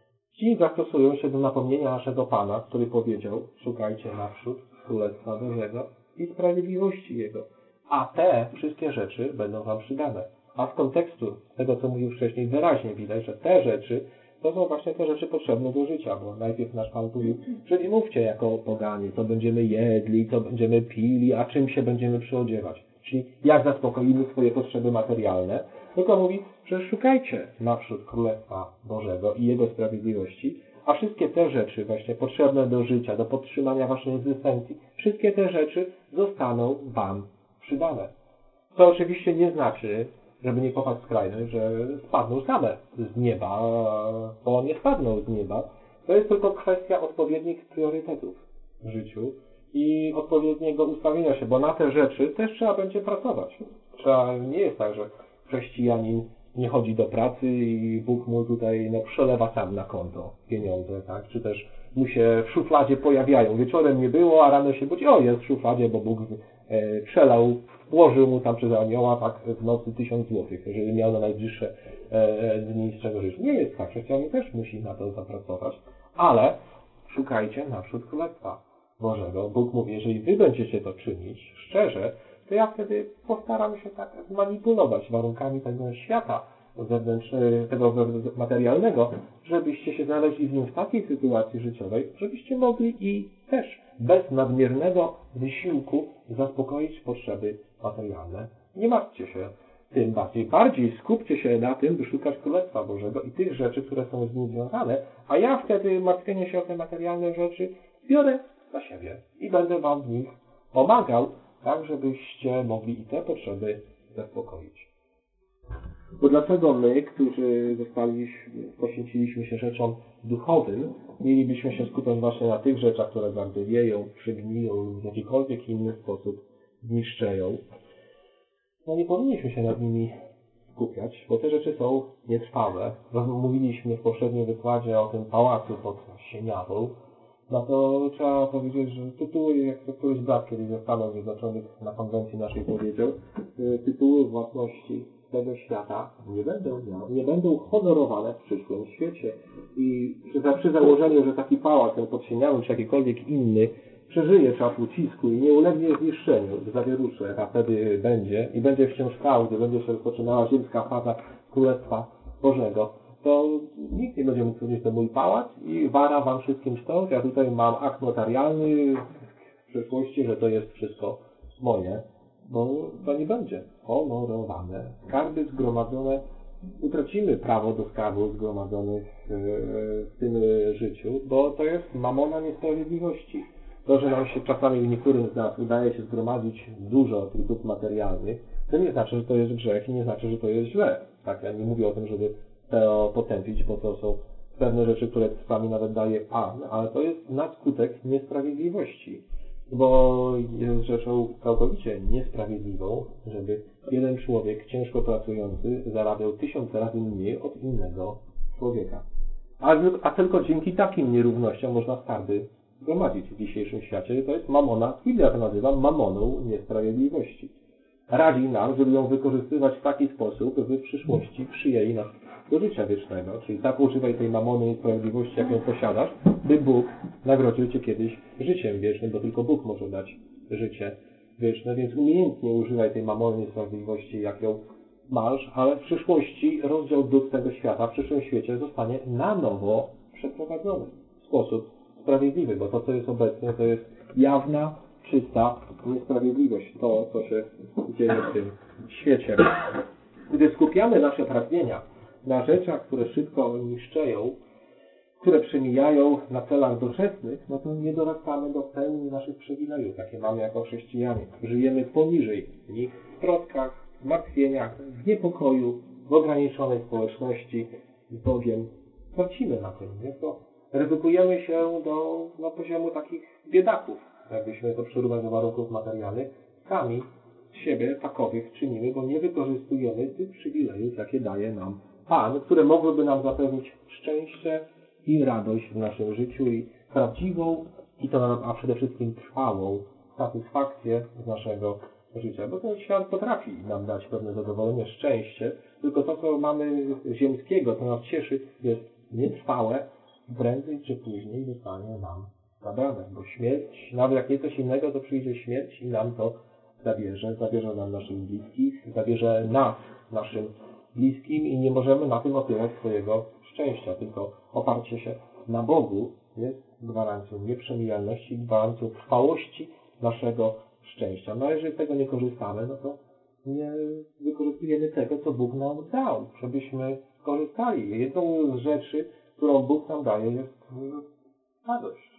Ci zastosują się do napomnienia naszego Pana, który powiedział: szukajcie naprzód Królestwa Bożego i sprawiedliwości Jego, a te wszystkie rzeczy będą wam przydane. A z kontekstu tego, co mówił wcześniej, wyraźnie widać, że te rzeczy to są właśnie te rzeczy potrzebne do życia, bo najpierw nasz Pan mówił, że nie mówcie jako poganie, co będziemy jedli, co będziemy pili, a czym się będziemy przyodziewać. Czyli jak zaspokoimy swoje potrzeby materialne, tylko mówi, że szukajcie naprzód Królestwa Bożego i Jego sprawiedliwości, a wszystkie te rzeczy właśnie potrzebne do życia, do podtrzymania waszej egzystencji, wszystkie te rzeczy zostaną wam przydane. To oczywiście nie znaczy, żeby nie popaść skrajny, że spadną same z nieba, bo nie spadną z nieba. To jest tylko kwestia odpowiednich priorytetów w życiu i odpowiedniego ustawienia się, bo na te rzeczy też trzeba będzie pracować. Trzeba, nie jest tak, że chrześcijanin nie chodzi do pracy i Bóg mu tutaj no, przelewa sam na konto pieniądze, tak? Czy też mu się w szufladzie pojawiają. Wieczorem nie było, a rano się budzi, o jest w szufladzie, bo Bóg e, przelał, włożył mu tam przez anioła tak w nocy tysiąc złotych, jeżeli miał na najbliższe e, dni z czego żyć. Nie jest tak, chrześcijanin też musi na to zapracować, ale szukajcie naprzód Królestwa Bożego. Bóg mówi, jeżeli wy będziecie to czynić szczerze, to ja wtedy postaram się tak zmanipulować warunkami tego świata zewnętrznego, tego materialnego, żebyście się znaleźli z nim w takiej sytuacji życiowej, żebyście mogli i też bez nadmiernego wysiłku zaspokoić potrzeby materialne. Nie martwcie się tym bardziej. Bardziej skupcie się na tym, by szukać Królestwa Bożego i tych rzeczy, które są z nim związane, a ja wtedy martwienie się o te materialne rzeczy biorę na siebie i będę wam w nich pomagał, tak żebyście mogli i te potrzeby zaspokoić. Bo dlaczego my, którzy zostaliśmy, poświęciliśmy się rzeczom duchowym, mielibyśmy się skupiać właśnie na tych rzeczach, które zardzewiają, przygniją lub w jakikolwiek inny sposób zniszczeją? No nie powinniśmy się nad nimi skupiać, bo te rzeczy są nietrwałe. Mówiliśmy w poprzednim wykładzie o tym pałacu pod Sieniawą. No to trzeba powiedzieć, że tytuły, jak to któryś brat kiedyś ze Stanów Zjednoczonych na konwencji naszej powiedział, tytuły własności tego świata nie będą, nie będą honorowane w przyszłym świecie. I przy, przy założeniu, że taki pałac, ten pod Sieniawą, czy jakikolwiek inny, przeżyje czas ucisku i nie ulegnie zniszczeniu, zawierusze, jaka wtedy będzie i będzie wciąż trwał, gdy będzie się rozpoczynała ziemska faza Królestwa Bożego, to nikt nie będzie mógł powiedzieć, to mój pałac i wara wam wszystkim stąd, ja tutaj mam akt notarialny w przyszłości, że to jest wszystko moje, bo to nie będzie honorowane. Skarby zgromadzone, utracimy prawo do skarbów zgromadzonych w tym życiu, bo to jest mamona niesprawiedliwości. To, że nam się czasami niektórym z nas udaje się zgromadzić dużo tych dóbr materialnych, to nie znaczy, że to jest grzech i nie znaczy, że to jest źle. Tak, ja nie mówię o tym, żeby to potępić, bo to są pewne rzeczy, które czasami nawet daje Pan, ale to jest na skutek niesprawiedliwości. Bo jest rzeczą całkowicie niesprawiedliwą, żeby jeden człowiek ciężko pracujący zarabiał tysiąc razy mniej od innego człowieka. A, a tylko dzięki takim nierównościom można skarby gromadzić w dzisiejszym świecie. To jest mamona, Biblia to nazywa mamoną niesprawiedliwości. Radzi nam, żeby ją wykorzystywać w taki sposób, by w przyszłości przyjęli nas do życia wiecznego. Czyli tak używaj tej mamony niesprawiedliwości, jak ją posiadasz, by Bóg nagrodził cię kiedyś życiem wiecznym, bo tylko Bóg może dać życie wieczne, więc umiejętnie używaj tej mamony niesprawiedliwości, jak ją masz, ale w przyszłości rozdział dóbr tego świata, w przyszłym świecie zostanie na nowo przeprowadzony w sposób sprawiedliwy, bo to, co jest obecnie, to jest jawna, czysta niesprawiedliwość, to, co się dzieje w tym świecie. Gdy skupiamy nasze pragnienia na rzeczach, które szybko niszczeją, które przemijają na celach doczesnych, no to nie dorastamy do pełni naszych przywilejów, jakie mamy jako chrześcijanie. Żyjemy poniżej nich w troskach, w zmartwieniach, w niepokoju, w ograniczonej społeczności z Bogiem. Tracimy na tym, nie? To redukujemy się do, do poziomu takich biedaków, jakbyśmy to przyrównać do warunków materialnych. Sami z siebie takowych czynimy, bo nie wykorzystujemy tych przywilejów, jakie daje nam Pan, które mogłyby nam zapewnić szczęście i radość w naszym życiu i prawdziwą, i to, a przede wszystkim trwałą satysfakcję z naszego życia. Bo ten świat potrafi nam dać pewne zadowolenie, szczęście, tylko to, co mamy ziemskiego, co nas cieszy, jest nietrwałe, prędzej czy później zostanie nam zabrane. Bo śmierć, nawet jak nie coś innego, to przyjdzie śmierć i nam to zabierze. Zabierze nam naszych bliskich, zabierze nas naszym bliskim i nie możemy na tym opierać swojego szczęścia, tylko oparcie się na Bogu jest gwarancją nieprzemijalności, gwarancją trwałości naszego szczęścia. No a jeżeli z tego nie korzystamy, no to nie wykorzystujemy tego, co Bóg nam dał, żebyśmy korzystali. Jedną z rzeczy, którą Bóg nam daje, jest radość.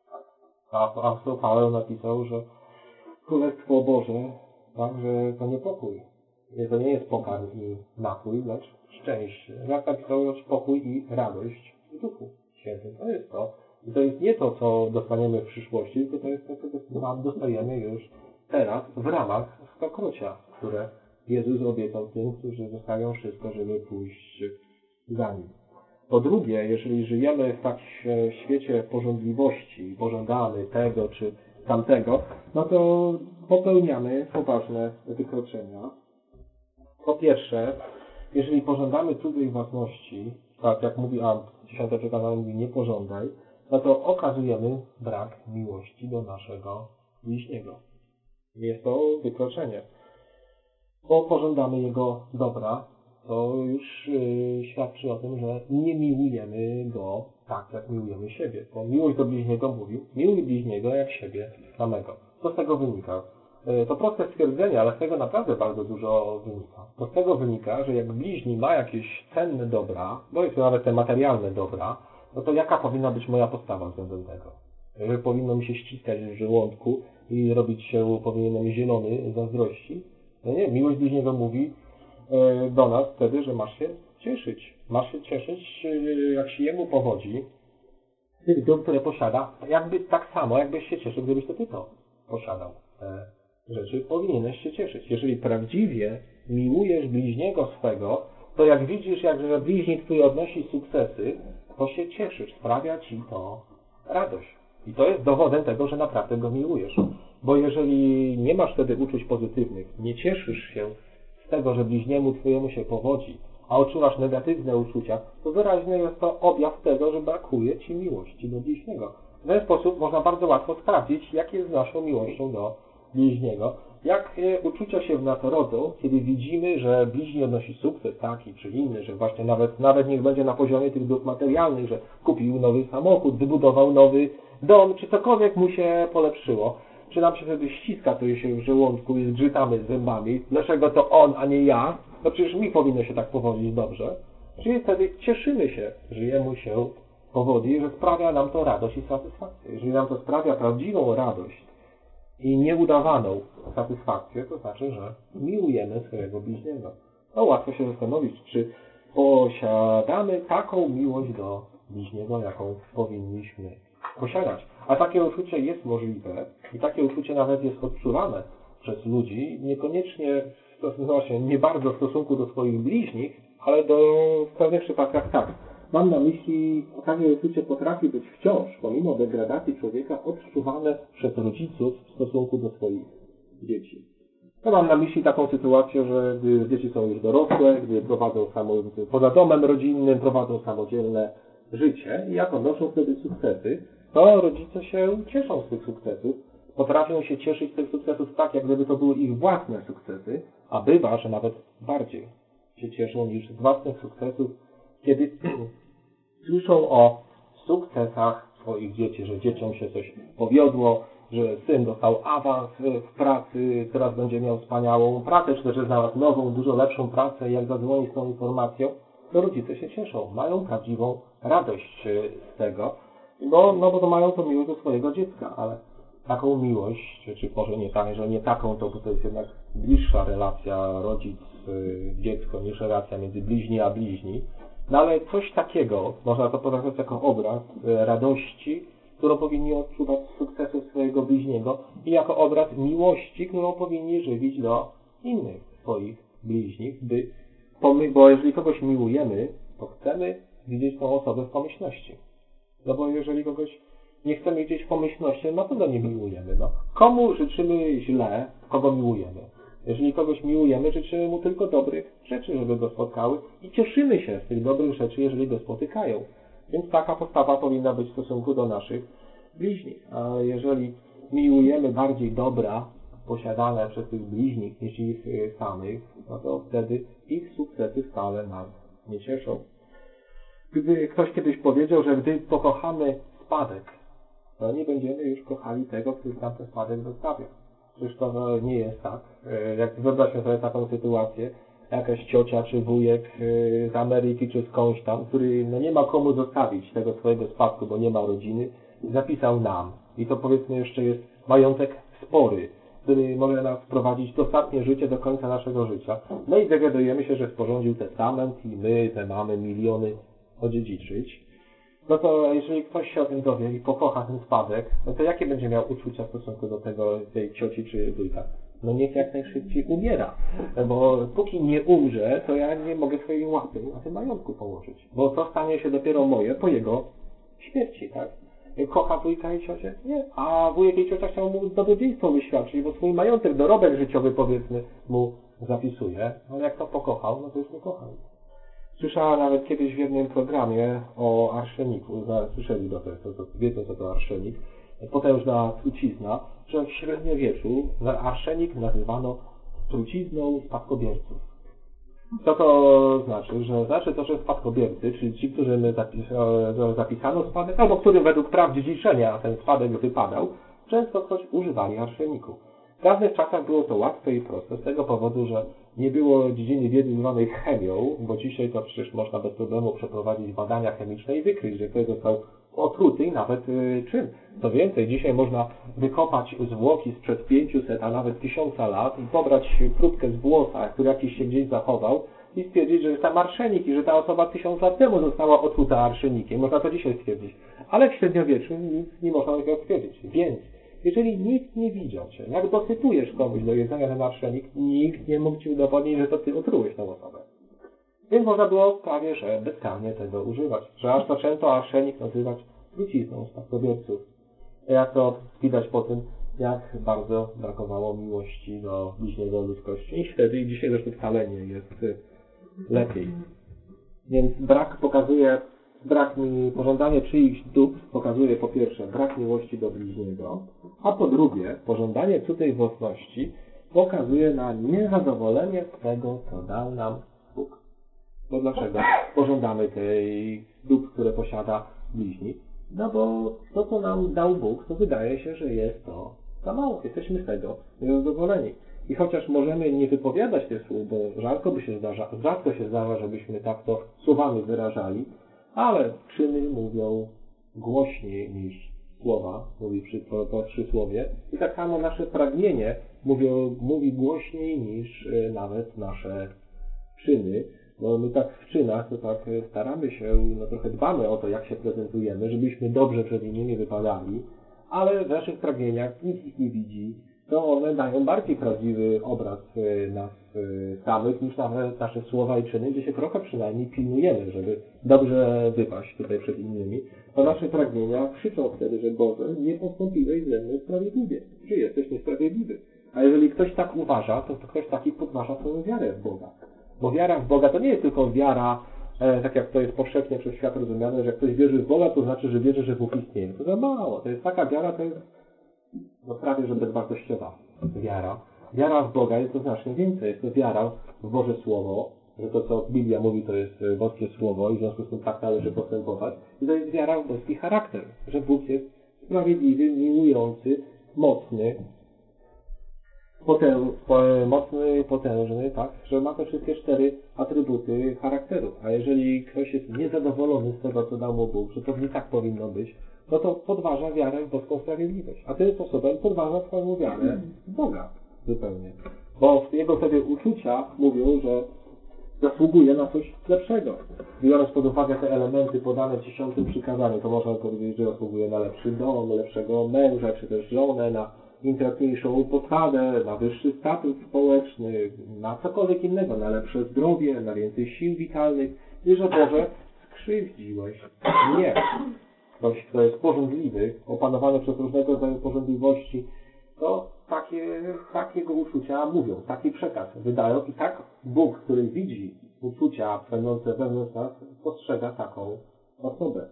A apostoł Paweł napisał, że Królestwo Boże, tak, że to nie pokój. To nie jest pokarm i napój, lecz szczęście. Jak napisał, lecz pokój i radość w Duchu Świętym. To jest to. I to jest nie to, co dostaniemy w przyszłości, tylko to jest to, co dostajemy już teraz w ramach stokrocia, które Jezus obiecał tym, którzy zostawią wszystko, żeby pójść za Nim. Po drugie, jeżeli żyjemy w tak świecie pożądliwości, pożądamy tego czy tamtego, no to popełniamy poważne wykroczenia. Po pierwsze, jeżeli pożądamy cudzej własności, tak jak mówi Ant, dziesiąte przykazanie mówi nie pożądaj, no to okazujemy brak miłości do naszego bliźniego. Jest to wykroczenie. Bo pożądamy jego dobra, to już yy, świadczy o tym, że nie miłujemy go tak, jak miłujemy siebie. Bo miłość do bliźniego mówi, miłuj bliźniego jak siebie samego. Co z tego wynika? Yy, to proste stwierdzenie, ale z tego naprawdę bardzo dużo wynika. To z tego wynika, że jak bliźni ma jakieś cenne dobra, bo jest to nawet te materialne dobra, no to jaka powinna być moja postawa względem tego? Że powinno mi się ściskać w żołądku i robić się powinienem zielony z zazdrości? No nie, miłość bliźniego mówi yy, do nas wtedy, że masz się cieszyć. Masz się cieszyć, yy, jak się jemu powodzi, tych dóbr, które posiada, jakby tak samo, jakbyś się cieszył, gdybyś to ty to posiadał. Te rzeczy powinieneś się cieszyć. Jeżeli prawdziwie miłujesz bliźniego swego, to jak widzisz, jak że bliźnik twój odnosi sukcesy, to się cieszysz, sprawia ci to radość. I to jest dowodem tego, że naprawdę go miłujesz. Bo jeżeli nie masz wtedy uczuć pozytywnych, nie cieszysz się z tego, że bliźniemu twojemu się powodzi, a odczuwasz negatywne uczucia, to wyraźnie jest to objaw tego, że brakuje ci miłości do bliźniego. W ten sposób można bardzo łatwo sprawdzić, jak jest z naszą miłością do bliźniego. Jak uczucia się w nas rodzą, kiedy widzimy, że bliźni odnosi sukces taki czy inny, że właśnie nawet, nawet niech będzie na poziomie tych dóbr materialnych, że kupił nowy samochód, wybudował nowy dom, czy cokolwiek mu się polepszyło. Czy nam się wtedy ściska to się w żołądku i zgrzytamy zębami, dlaczego to on, a nie ja? No przecież mi powinno się tak powodzić dobrze. Czyli wtedy cieszymy się, że jemu się powodzi, że sprawia nam to radość i satysfakcję. Jeżeli nam to sprawia prawdziwą radość i nieudawaną satysfakcję, to znaczy, że miłujemy swojego bliźniego. No łatwo się zastanowić, czy posiadamy taką miłość do bliźniego, jaką powinniśmy posiadać. A takie uczucie jest możliwe i takie uczucie nawet jest odczuwane przez ludzi, niekoniecznie, właśnie nie bardzo w stosunku do swoich bliźnich, ale do, w pewnych przypadkach tak. mam na myśli, takie uczucie potrafi być wciąż, pomimo degradacji człowieka, odczuwane przez rodziców w stosunku do swoich dzieci. To mam na myśli taką sytuację, że gdy dzieci są już dorosłe, gdy prowadzą samo, poza domem rodzinnym, prowadzą samodzielne życie i jak odnoszą wtedy sukcesy, to rodzice się cieszą z tych sukcesów, potrafią się cieszyć z tych sukcesów tak, jak gdyby to były ich własne sukcesy, a bywa, że nawet bardziej się cieszą niż z własnych sukcesów, kiedy słyszą o sukcesach swoich dzieci, że dzieciom się coś powiodło, że syn dostał awans w pracy, teraz będzie miał wspaniałą pracę, czy też że znalazł nową, dużo lepszą pracę, jak zadzwoni z tą informacją, to rodzice się cieszą, mają prawdziwą radość z tego, bo, no bo to mają to miłość do swojego dziecka, ale taką miłość, czy może nie tak, że nie taką, to, bo to jest jednak bliższa relacja rodzic-dziecko niż relacja między bliźni a bliźni, no ale coś takiego, można to potraktować jako obraz radości, którą powinni odczuwać z sukcesu swojego bliźniego i jako obraz miłości, którą powinni żywić do innych swoich bliźnich, by, bo jeżeli kogoś miłujemy, to chcemy widzieć tą osobę w pomyślności. No bo jeżeli kogoś nie chcemy widzieć w pomyślności, no to go nie miłujemy. No. Komu życzymy źle, kogo miłujemy? Jeżeli kogoś miłujemy, życzymy mu tylko dobrych rzeczy, żeby go spotkały i cieszymy się z tych dobrych rzeczy, jeżeli go spotykają. Więc taka postawa powinna być w stosunku do naszych bliźnich. A jeżeli miłujemy bardziej dobra posiadane przez tych bliźnich niż ich samych, no to wtedy ich sukcesy wcale nas nie cieszą. Gdy ktoś kiedyś powiedział, że gdy pokochamy spadek, to nie będziemy już kochali tego, który nam ten spadek zostawia. Przecież to nie jest tak. Jak wyobraźmy sobie taką sytuację, jakaś ciocia czy wujek z Ameryki czy skądś tam, który no nie ma komu zostawić tego swojego spadku, bo nie ma rodziny, zapisał nam. I to powiedzmy jeszcze jest majątek spory, który może nas prowadzić w ostatnie życie do końca naszego życia. No i dowiadujemy się, że sporządził testament i my te mamy miliony odziedziczyć. No to jeżeli ktoś się o tym dowie i pokocha ten spadek, no to jakie będzie miał uczucia w stosunku do tego, tej cioci czy wujka? No niech jak najszybciej umiera, bo póki nie umrze, to ja nie mogę swojej łapy na tym majątku położyć, bo to stanie się dopiero moje po jego śmierci, tak? Kocha wujka i ciocię? Nie. A wujek i ciocia chciał mu dobrodziejstwo wyświadczyć, bo swój majątek, dorobek życiowy powiedzmy mu zapisuje, ale jak to pokochał, no to już nie kochał. Słyszałem nawet kiedyś w jednym programie o arszeniku, słyszeli do tego, to, to, wiedzą co to arszenik, potężna trucizna, że w średniowieczu arszenik nazywano trucizną spadkobierców. Co to znaczy? Że znaczy to, że spadkobiercy, czyli ci, którym zapisano spadek, albo którym według praw dziedziczenia ten spadek wypadał, często ktoś używali arszeniku. W dawnych czasach było to łatwe i proste, z tego powodu, że nie było dziedziny wiedzy zwanej chemią, bo dzisiaj to przecież można bez problemu przeprowadzić badania chemiczne i wykryć, że ktoś został otruty i nawet y, czym. Co więcej, dzisiaj można wykopać zwłoki sprzed pięciuset, a nawet tysiąca lat i pobrać próbkę z włosa, który jakiś się gdzieś zachował i stwierdzić, że jest tam arszenik i że ta osoba tysiąc lat temu została otruta arszenikiem. Można to dzisiaj stwierdzić. Ale w średniowieczu nic nie można tego stwierdzić. Więc jeżeli nikt nie widział cię, jak dosypujesz komuś do jedzenia ten arszenik, nikt nie mógł ci udowodnić, że to ty otrułeś tą osobę. Więc można było prawie, że bezkarnie tego używać. Że aż zaczęto arszenik nazywać trucizną spadkobierców. Jak to widać po tym, jak bardzo brakowało miłości do bliźniego ludzkości. I wtedy i dzisiaj zresztą wcale nie jest lepiej. Więc brak pokazuje, brak mi, pożądanie czyichś dóbr pokazuje po pierwsze brak miłości do bliźniego, a po drugie pożądanie cudzej własności pokazuje na niezadowolenie tego, co dał nam Bóg. Bo dlaczego pożądamy tej dóbr, które posiada bliźni? No bo to, co nam dał Bóg, to wydaje się, że jest to za mało. Jesteśmy z tego niezadowoleni. I chociaż możemy nie wypowiadać tych słów, bo rzadko by się zdarza, rzadko się zdarza, żebyśmy tak to słowami wyrażali, ale czyny mówią głośniej niż słowa, mówi przy, po, po przysłowie. I tak samo nasze pragnienie mówią, mówi głośniej niż y, nawet nasze czyny. No my tak w czynach, to tak staramy się, no trochę dbamy o to, jak się prezentujemy, żebyśmy dobrze przed innymi wypadali, ale w naszych pragnieniach nikt ich nie widzi, to one dają bardziej prawdziwy obraz nas samych niż nawet nasze słowa i czyny, gdzie się trochę przynajmniej pilnujemy, żeby dobrze wypaść tutaj przed innymi. To nasze pragnienia krzyczą wtedy, że Boże, nie postąpiłeś ze mną sprawiedliwie, czy jesteś niesprawiedliwy. A jeżeli ktoś tak uważa, to ktoś taki podważa swoją wiarę w Boga. Bo wiara w Boga to nie jest tylko wiara, e, tak jak to jest powszechnie przez świat rozumiane, że jak ktoś wierzy w Boga, to znaczy, że wierzy, że Bóg istnieje. To za mało. To jest taka wiara, to jest no prawie, że bezwartościowa wiara. Wiara w Boga jest to znacznie więcej. Jest to wiara w Boże Słowo, że to, co Biblia mówi, to jest boskie Słowo i w związku z tym tak należy postępować. I to jest wiara w boski charakter, że Bóg jest sprawiedliwy, miłujący, mocny, potężny, mocny, potężny, tak, że ma te wszystkie cztery atrybuty charakteru. A jeżeli ktoś jest niezadowolony z tego, co dał mu Bóg, że to nie tak powinno być, no to podważa wiarę w boską sprawiedliwość. A tym sposobem podważa swoją wiarę w Boga zupełnie. Bo jego wtedy uczucia mówią, że zasługuje na coś lepszego. Biorąc pod uwagę te elementy podane w dziesiątym przykazaniu, to można powiedzieć, że zasługuje na lepszy dom, lepszego męża, czy też żonę, na intratniejszą posadę, na wyższy status społeczny, na cokolwiek innego, na lepsze zdrowie, na więcej sił witalnych. I że Boże, skrzywdziłeś mnie. Ktoś, kto jest pożądliwy, opanowany przez różnego rodzaju pożądliwości, to takie, takiego uczucia mówią, taki przekaz wydają i tak Bóg, który widzi uczucia będące wewnątrz nas, postrzega taką osobę.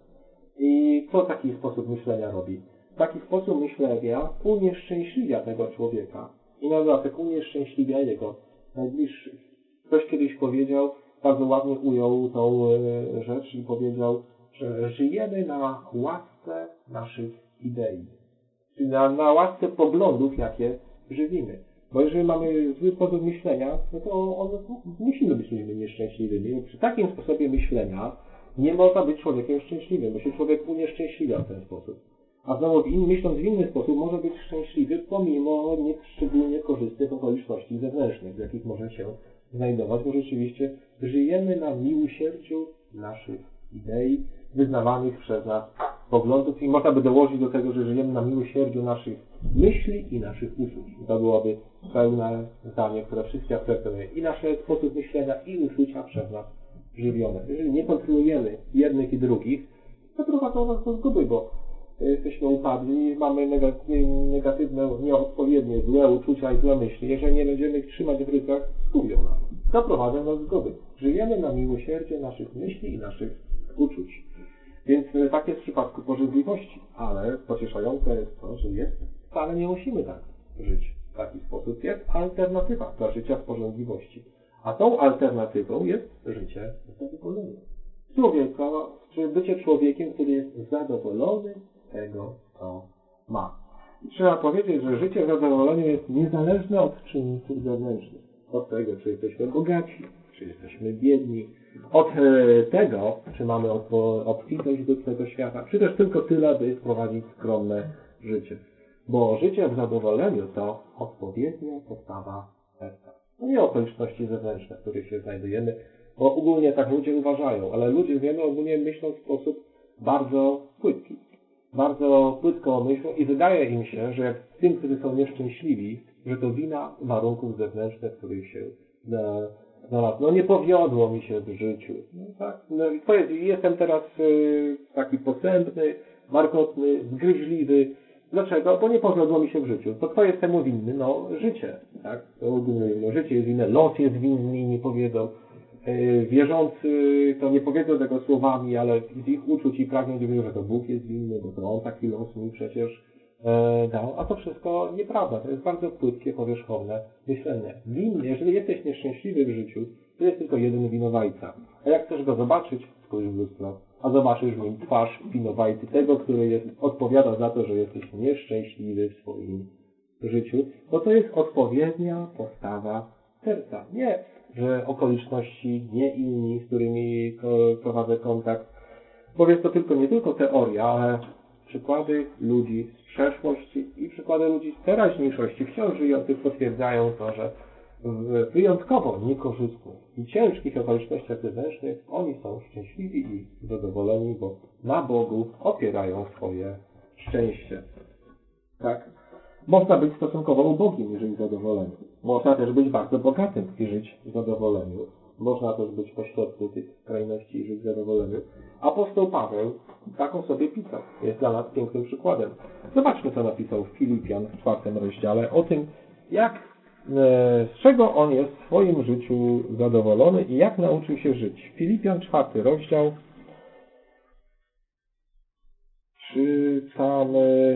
I co taki sposób myślenia robi? Taki sposób myślenia unieszczęśliwia tego człowieka i na dodatek unieszczęśliwia jego najbliższych. Ktoś kiedyś powiedział, bardzo ładnie ujął tą rzecz i powiedział, że żyjemy na łasce naszych idei. Czyli na, na łasce poglądów, jakie żywimy. Bo jeżeli mamy zły sposób myślenia, no to on, musimy być ludźmi nieszczęśliwymi. Przy takim sposobie myślenia nie można być człowiekiem szczęśliwym, bo się człowiek unieszczęśliwia w ten sposób. A znowu in, myśląc w inny sposób może być szczęśliwy pomimo nieszczególnie korzystnych okoliczności zewnętrznych, w jakich może się znajdować, bo rzeczywiście żyjemy na miłosierdziu naszych idei, wyznawanych przez nas poglądów i można by dołożyć do tego, że żyjemy na miłosierdziu naszych myśli i naszych uczuć. To byłoby pełne zdanie, które wszystkie aspektuje i nasz sposób myślenia i uczucia przez nas żywione. Jeżeli nie kontrolujemy jednych i drugich, to prowadzą nas do zguby, bo jesteśmy upadli, mamy negatywne, nieodpowiednie, złe uczucia i złe myśli. Jeżeli nie będziemy ich trzymać w ryzach, zgubią nas. Doprowadzą nas do zguby. Żyjemy na miłosierdzie naszych myśli i naszych uczuć. Więc tak jest w przypadku pożądliwości, ale pocieszające jest to, że jest, wcale nie musimy tak żyć w taki sposób. Jest alternatywa dla życia w pożądliwości. A tą alternatywą jest życie w zadowoleniu. Człowieka, czy bycie człowiekiem, który jest zadowolony z tego, co ma. I trzeba powiedzieć, że życie w zadowoleniu jest niezależne od czynników zewnętrznych. Od tego, czy jesteśmy bogaci, czy jesteśmy biedni, od tego, czy mamy obfitość do tego świata, czy też tylko tyle, by prowadzić skromne życie. Bo życie w zadowoleniu to odpowiednia postawa serca. To nie okoliczności zewnętrzne, w których się znajdujemy, bo ogólnie tak ludzie uważają, ale ludzie, wiemy, ogólnie myślą w sposób bardzo płytki. Bardzo płytko myślą i wydaje im się, że jak tym, którzy są nieszczęśliwi, że to wina warunków zewnętrznych, w których się znalazł. No nie powiodło mi się w życiu. No, tak? No, i to jest, jestem teraz y, taki posępny, markotny, zgryźliwy. Dlaczego? Bo nie powiodło mi się w życiu. To kto jest temu winny? No życie. Tak? To ogólnie, no, życie jest winne, los jest winny i nie powiedzą. Yy, wierzący to nie powiedzą tego słowami, ale z ich uczuć i pragnień mówią, że to Bóg jest winny, bo to On taki los mi przecież e, dał. A to wszystko nieprawda. To jest bardzo płytkie, powierzchowne myślenie. Winny, jeżeli jesteś nieszczęśliwy w życiu, to jest tylko jeden winowajca. A jak chcesz go zobaczyć, spójrz w lustro, a zobaczysz w nim twarz winowajcy, tego, który jest, odpowiada za to, że jesteś nieszczęśliwy w swoim życiu, bo to jest odpowiednia postawa serca. Nie, że okoliczności, nie inni, z którymi prowadzę kontakt. Bo jest to tylko nie tylko teoria, ale przykłady ludzi z przeszłości i przykłady ludzi z teraźniejszości wciąż żyjących potwierdzają to, że w wyjątkowo niekorzystnych i ciężkich okolicznościach zewnętrznych oni są szczęśliwi i zadowoleni, bo na Bogu opierają swoje szczęście. Tak? Można być stosunkowo ubogim i żyć w zadowoleniu. Można też być bardzo bogatym i żyć w zadowoleniu. Można też być pośrodku tych skrajności i żyć w zadowoleniu. Apostoł Paweł taką sobie pisał. Jest dla nas pięknym przykładem. Zobaczmy, co napisał w Filipian w czwartym rozdziale o tym, jak, z czego on jest w swoim życiu zadowolony i jak nauczył się żyć. Filipian, czwarty rozdział. Czytamy...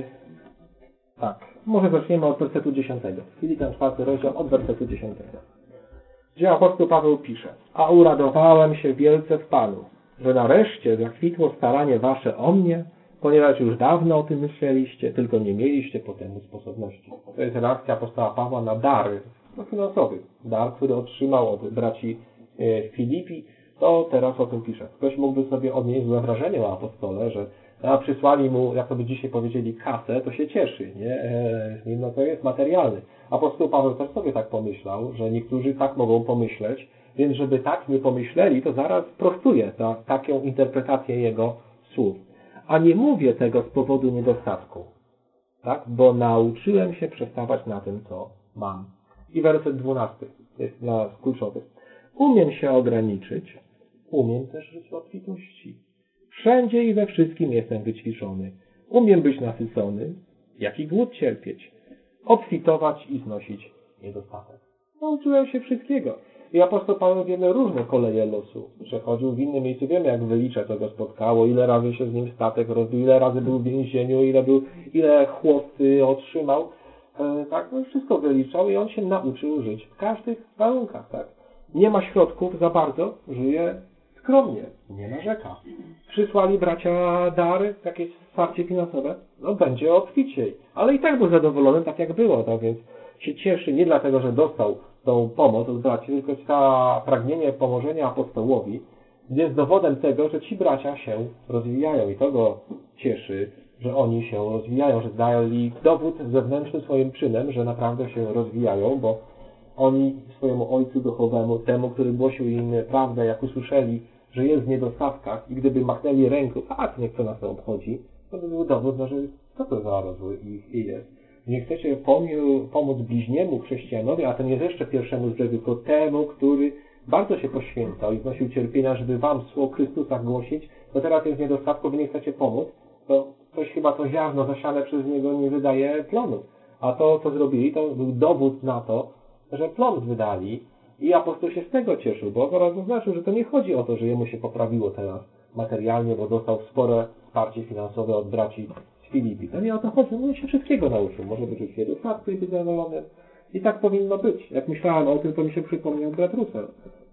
Tak, może zaczniemy od wersetu dziesiątego. Filipian, czwarty rozdział, od wersetu dziesiątego. Gdzie apostoł Paweł pisze: a uradowałem się wielce w Panu, że nareszcie zakwitło staranie wasze o mnie, ponieważ już dawno o tym myśleliście, tylko nie mieliście po temu sposobności. To jest reakcja apostoła Pawła na dary no, finansowy. Dar, który otrzymał od braci e, Filipi, to teraz o tym pisze. Ktoś mógłby sobie odnieść wrażenie o apostole, że a przysłali mu, jak to by dzisiaj powiedzieli, kasę, to się cieszy, nie? E, no to jest materialny. Apostoł Paweł też sobie tak pomyślał, że niektórzy tak mogą pomyśleć, więc żeby tak nie pomyśleli, to zaraz prostuje ta, taką interpretację jego słów. A nie mówię tego z powodu niedostatku, tak? Bo nauczyłem się przestawać na tym, co mam. I werset dwunasty jest dla nas kluczowy. Umiem się ograniczyć, umiem też żyć w obfitości. Wszędzie i we wszystkim jestem wyćwiczony. Umiem być nasycony, jak i głód cierpieć. Obfitować i znosić niedostatek. Nauczyłem się wszystkiego. I apostoł Paweł wiemy różne koleje losu. Przechodził w innym miejscu, wiemy jak wylicza, co go spotkało, ile razy się z nim statek rozbił, ile razy był w więzieniu, ile był, ile chłosty otrzymał. E, tak, no wszystko wyliczał i on się nauczył żyć w każdych warunkach, tak. Nie ma środków za bardzo, żyje skromnie, nie narzeka. Przysłali bracia dary, jakieś wsparcie finansowe, no będzie obficiej. Ale i tak był zadowolony, tak jak było, tak więc się cieszy nie dlatego, że dostał tą pomoc od braci, tylko ta pragnienie pomożenia apostołowi jest dowodem tego, że ci bracia się rozwijają i to go cieszy, że oni się rozwijają, że dali dowód zewnętrzny swoim czynem, że naprawdę się rozwijają, bo oni swojemu ojcu duchowemu, temu, który głosił im prawdę, jak usłyszeli, że jest w niedostatkach i gdyby machnęli ręką, a niech to nas to obchodzi, to by był dowód, no, że co to za rozwój ich jest. Nie chcecie pomóc bliźniemu chrześcijanowi, a to nie jeszcze pierwszemu z brzegu, tylko temu, który bardzo się poświęcał i znosił cierpienia, żeby wam słowo Chrystusa głosić, to teraz jest w niedostatku, wy nie chcecie pomóc, to ktoś chyba to ziarno zasiane przez niego nie wydaje plonu. A to, co zrobili, to był dowód na to, że plon wydali i apostoł się z tego cieszył, bo zaraz zaznaczył, że to nie chodzi o to, że jemu się poprawiło teraz materialnie, bo dostał spore wsparcie finansowe od braci z Filipi. To nie o to chodzi, on się wszystkiego nauczył. Może być w niedostatku i być zadowolonym. I tak powinno być. Jak myślałem o tym, to mi się przypomniał brat Russell.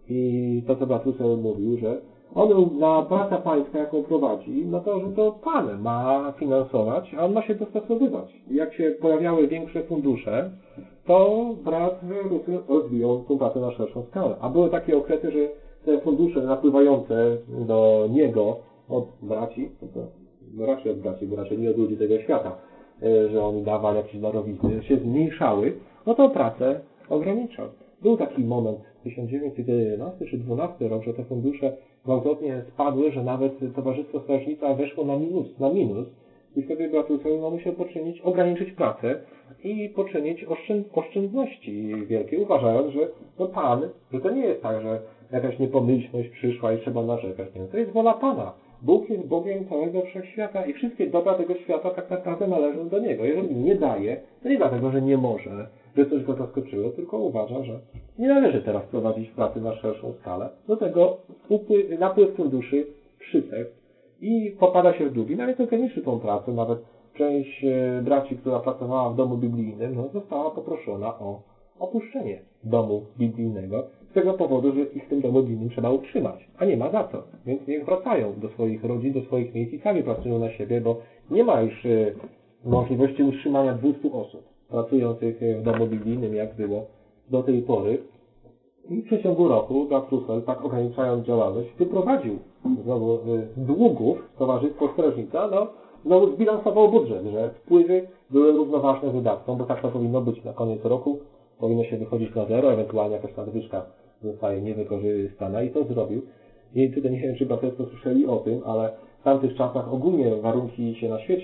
I to, co brat Russell mówił, że on na pracę pańska, jaką prowadzi, no to, że to Pan ma finansować, a on ma się dostosowywać. I jak się pojawiały większe fundusze, to brat Russell rozwijał tą pracę na szerszą skalę. A były takie okresy, że te fundusze napływające do niego od braci, no raczej od braci, bo raczej nie od ludzi tego świata, że oni dawali jakieś darowizny, się zmniejszały, no to pracę ograniczał. Był taki moment w tysiąc dziewięćset jedenastym czy dwunastym rok, że te fundusze gwałtownie spadły, że nawet Towarzystwo Strażnictwa weszło na minus, na minus i wtedy brat Russell no, musiał poczynić, ograniczyć pracę i poczynić oszczęd, oszczędności wielkie, uważając, że to Pan, że to nie jest tak, że jakaś niepomyślność przyszła i trzeba narzekać. Nie, to jest wola Pana. Bóg jest Bogiem całego wszechświata i wszystkie dobra tego świata tak naprawdę należą do Niego. Jeżeli nie daje, to nie dlatego, że nie może, że coś go zaskoczyło, tylko uważa, że nie należy teraz prowadzić pracy na szerszą skalę. Do tego upływ, napływ funduszy przysek i popada się w długi. Nawet ograniczy tą pracę, nawet część braci, która pracowała w domu biblijnym, no, została poproszona o opuszczenie domu biblijnego z tego powodu, że ich w tym domu biblijnym trzeba utrzymać, a nie ma za co. Więc niech wracają do swoich rodzin, do swoich miejsc i sami pracują na siebie, bo nie ma już y, możliwości utrzymania dwustu osób pracujących w domu biblijnym, jak było do tej pory. I w przeciągu roku brat Russell, tak ograniczając działalność, wyprowadził znowu z długów Towarzystwo Strażnica, no, znowu zbilansował budżet, że wpływy były równoważne wydatkom, bo tak to powinno być na koniec roku. Powinno się wychodzić na zero, ewentualnie jakaś nadwyżka zostaje niewykorzystana i to zrobił. I tutaj nie wiem, czy braterstwo słyszeli o tym, ale w tamtych czasach ogólnie warunki się na świecie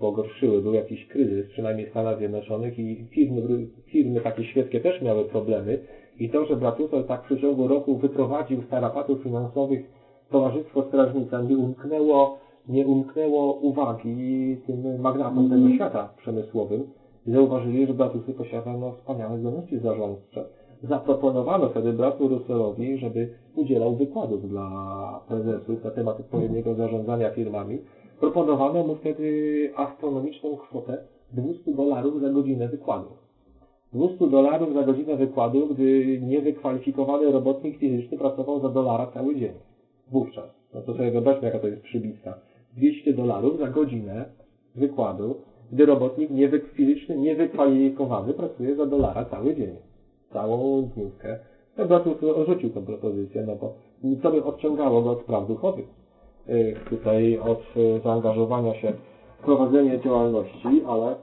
pogorszyły, był jakiś kryzys, przynajmniej w Stanach Zjednoczonych i firmy, firmy takie świeckie też miały problemy i to, że brat Russell tak w przeciągu roku wyprowadził z tarapatów finansowych Towarzystwo Strażnica, nie umknęło, nie umknęło uwagi tym magnatom tego świata przemysłowym i zauważyli, że brat Russell posiada no, wspaniałe zdolności zarządcze. Zaproponowano wtedy bratu Russellowi, żeby udzielał wykładów dla prezesów na temat odpowiedniego zarządzania firmami. Proponowano mu wtedy astronomiczną kwotę dwieście dolarów za godzinę wykładu. dwieście dolarów za godzinę wykładu, gdy niewykwalifikowany robotnik fizyczny pracował za dolara cały dzień. Wówczas. No to sobie wyobraźmy, jaka to jest przybitka. dwieście dolarów za godzinę wykładu, gdy robotnik niewyk fizyczny niewykwalifikowany pracuje za dolara cały dzień. Całą dniówkę. To brat odrzucił tę propozycję, no bo to by odciągało go od spraw duchowych. Yy, tutaj od yy, zaangażowania się w prowadzenie działalności, ale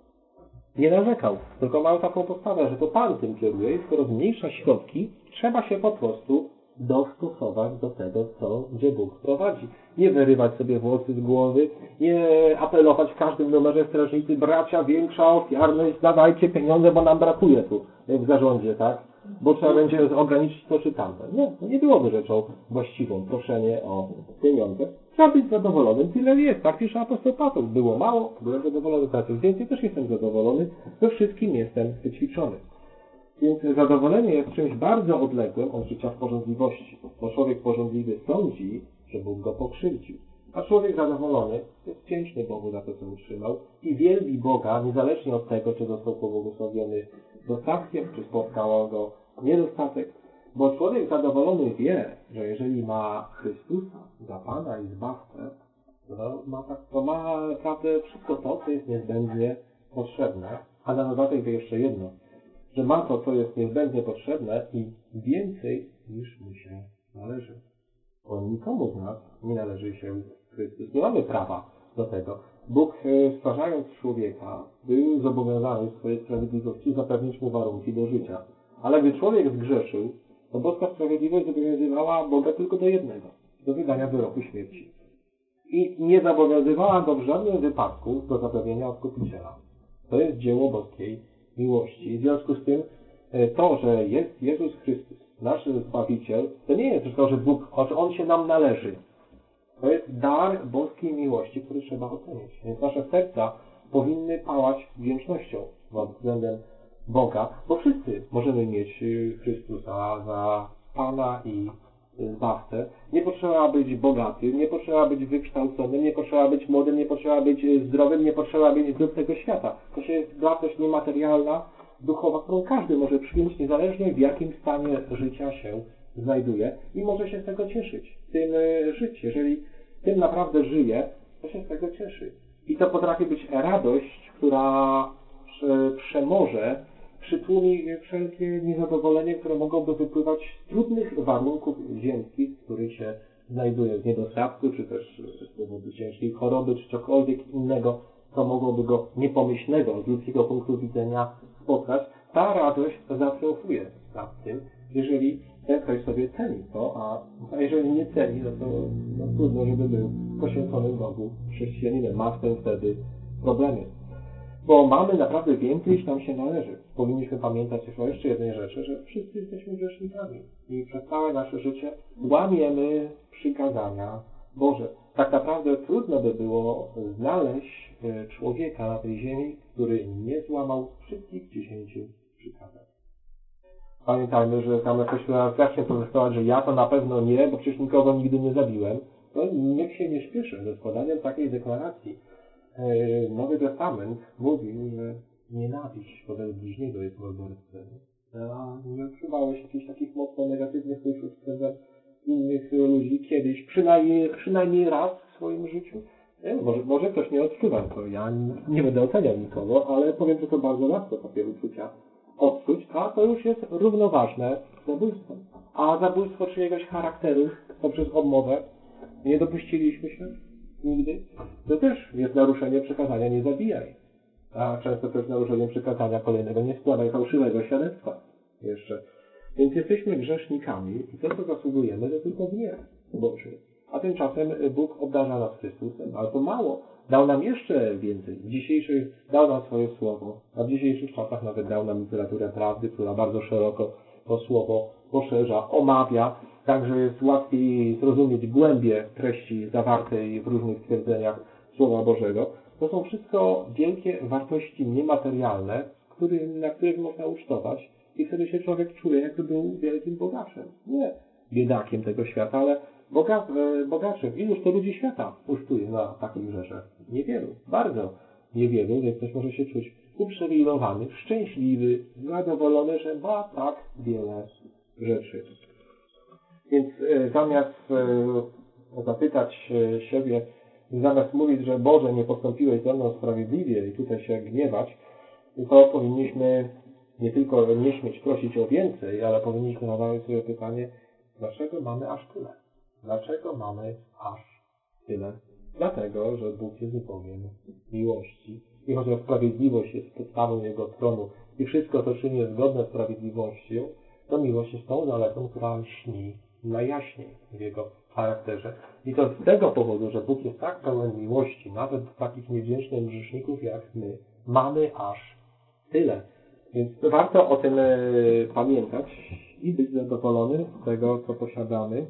nie narzekał. Tylko miał taką postawę, że to Pan tym kieruje i skoro zmniejsza środki, trzeba się po prostu dostosować do tego, co gdzie Bóg prowadzi. Nie wyrywać sobie włosy z głowy, nie apelować w każdym numerze strażnicy, bracia, większa ofiarność, dawajcie pieniądze, bo nam brakuje tu w zarządzie, tak? Bo trzeba będzie ograniczyć to czy tamte. Nie, to nie byłoby rzeczą właściwą proszenie o pieniądze. Trzeba być zadowolonym, tyle jest. Tak pisze apostoł Paweł. Było mało, byłem zadowolony, teraz jest więcej, też jestem zadowolony. We wszystkim jestem wyćwiczony. Więc zadowolenie jest czymś bardzo odległym od życia w porządliwości. Bo człowiek porządliwy sądzi, że Bóg go pokrzywdził. A człowiek zadowolony jest wdzięczny Bogu za to, co utrzymał i wielbi Boga, niezależnie od tego, czy został pobłogosławiony dostatkiem, czy spotkał go niedostatek. Bo człowiek zadowolony wie, że jeżeli ma Chrystusa za Pana i Zbawcę, to ma, tak, to ma naprawdę wszystko to, co jest niezbędnie potrzebne. A na dodatek wie jeszcze jedno, że ma to, co jest niezbędnie potrzebne i więcej niż mu się należy. Bo nikomu z nas nie należy się Chrystus. Nie mamy prawa do tego. Bóg, stwarzając człowieka, był zobowiązany w swojej sprawiedliwości zapewnić mu warunki do życia. Ale gdy człowiek zgrzeszył, to boska sprawiedliwość zobowiązywała Boga tylko do jednego, do wydania wyroku śmierci. I nie zobowiązywała go w żadnym wypadku do zapewnienia odkupiciela. To jest dzieło boskiej miłości. W związku z tym to, że jest Jezus Chrystus, nasz Zbawiciel, to nie jest to, że Bóg, że On się nam należy. To jest dar boskiej miłości, który trzeba ocenić. Więc nasze serca powinny pałać wdzięcznością względem Boga, bo wszyscy możemy mieć Chrystusa za Pana i Zbawcę. Nie potrzeba być bogatym, nie potrzeba być wykształconym, nie potrzeba być młodym, nie potrzeba być zdrowym, nie potrzeba być z tego świata. To się jest wartość niematerialna, duchowa, którą każdy może przyjąć, niezależnie w jakim stanie życia się znajduje i może się z tego cieszyć. Tym żyć. Jeżeli tym naprawdę żyje, to się z tego cieszy. I to potrafi być radość, która przemoże, przytłumi wszelkie niezadowolenie, które mogłoby wypływać z trudnych warunków ziemskich, w których się znajduje, z niedostatku, czy też z powodu ciężkiej choroby, czy cokolwiek innego, co mogłoby go niepomyślnego z ludzkiego punktu widzenia spotkać. Ta radość zatriumfuje nad tym, jeżeli ten ktoś sobie ceni to, a, a jeżeli nie ceni, no to no, trudno, żeby był poświęconym Bogu chrześcijaninem. Ma w tym wtedy problemy. Bo mamy naprawdę więcej, niż nam się należy. Powinniśmy pamiętać też o jeszcze jednej rzeczy, że wszyscy jesteśmy grzesznikami i przez całe nasze życie łamiemy przykazania Boże. Tak naprawdę trudno by było znaleźć człowieka na tej ziemi, który nie złamał wszystkich dziesięciu przykazań. Pamiętajmy, że tam jakoś zacznie protestować, że ja to na pewno nie, bo przecież nikogo nigdy nie zabiłem. No niech się nie śpieszy ze składaniem takiej deklaracji. Nowy Testament mówi, że nienawiść wobec bliźniego jest morderstwem. A nie odczuwałeś jakichś takich mocno negatywnych uczuć względem innych ludzi kiedyś, przynajmniej, przynajmniej raz w swoim życiu? Nie, może, może ktoś nie odczuwa, to ja nie będę oceniał nikogo, ale powiem, że to bardzo łatwo takie uczucia odczuć, a to już jest równoważne z zabójstwem. A zabójstwo czyjegoś charakteru poprzez odmowę nie dopuściliśmy się nigdy. To też jest naruszenie przykazania nie zabijaj. A często też naruszeniem przykazania kolejnego nie składaj fałszywego świadectwa jeszcze. Więc jesteśmy grzesznikami i to, co zasługujemy, to tylko gniew Boży. A tymczasem Bóg obdarza nas Chrystusem. Ale to mało. Dał nam jeszcze więcej. W dzisiejszych dał nam swoje słowo, a w dzisiejszych czasach nawet dał nam literaturę prawdy, która bardzo szeroko to słowo poszerza, omawia, tak że jest łatwiej zrozumieć głębię treści zawartej w różnych twierdzeniach Słowa Bożego. To są wszystko wielkie wartości niematerialne, który, na których można ucztować i wtedy się człowiek czuje, jakby był wielkim bogaczem. Nie biedakiem tego świata, ale boga, e, bogaczem. Iluż to ludzi świata ucztuje na takich rzeczach? Niewielu. Bardzo niewielu, więc ktoś może się czuć uprzywilejowany, szczęśliwy, zadowolony, że ma tak wiele rzeczy. Więc e, zamiast e, zapytać e, siebie, zamiast mówić, że Boże, nie postąpiłeś ze mną sprawiedliwie i tutaj się gniewać, to powinniśmy nie tylko nie śmieć prosić o więcej, ale powinniśmy zadawać sobie pytanie, dlaczego mamy aż tyle? Dlaczego mamy aż tyle? Dlatego, że Bóg jest Bogiem miłości. I chociaż sprawiedliwość jest podstawą Jego tronu i wszystko to czyni zgodne z sprawiedliwością, to miłość jest tą zaletą, która lśni najjaśniej w Jego charakterze. I to z tego powodu, że Bóg jest tak pełen miłości, nawet w takich niewdzięcznych grzeszników jak my, mamy aż tyle. Więc warto o tym e, pamiętać i być zadowolonym z tego, co posiadamy,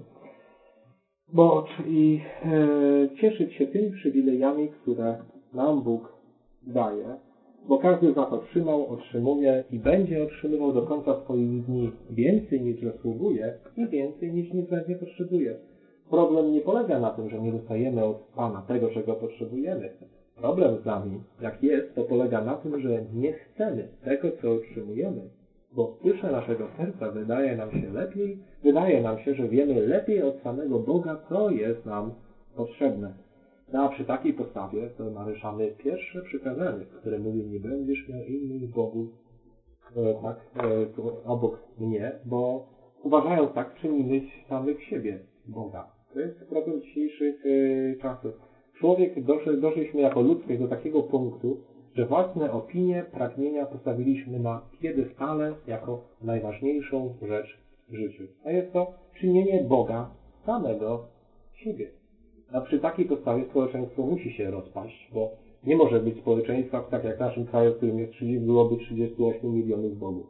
bo i e, cieszyć się tymi przywilejami, które nam Bóg daje, bo każdy za to otrzymał, otrzymuje i będzie otrzymywał do końca swoich dni więcej niż zasługuje i więcej niż niezbędnie potrzebuje. Problem nie polega na tym, że nie dostajemy od Pana tego, czego potrzebujemy. Problem z nami, jak jest, to polega na tym, że nie chcemy tego, co otrzymujemy, bo w pysze naszego serca wydaje nam się lepiej, wydaje nam się, że wiemy lepiej od samego Boga, co jest nam potrzebne. No a przy takiej postawie to naruszamy pierwsze przykazanie, które mówi, nie będziesz miał innych bogów e, tak, e, obok mnie, bo uważając tak, czynimy samych siebie Boga. To jest problem dzisiejszych e, czasów. Człowiek, doszedł, doszliśmy jako ludzkość do takiego punktu, że własne opinie, pragnienia postawiliśmy na piedestale jako najważniejszą rzecz w życiu. A jest to czynienie Boga samego siebie. A przy takiej postawie społeczeństwo musi się rozpaść, bo nie może być społeczeństwa tak jak w naszym kraju, w którym jest trzydzieści, byłoby trzydzieści osiem milionów bogów.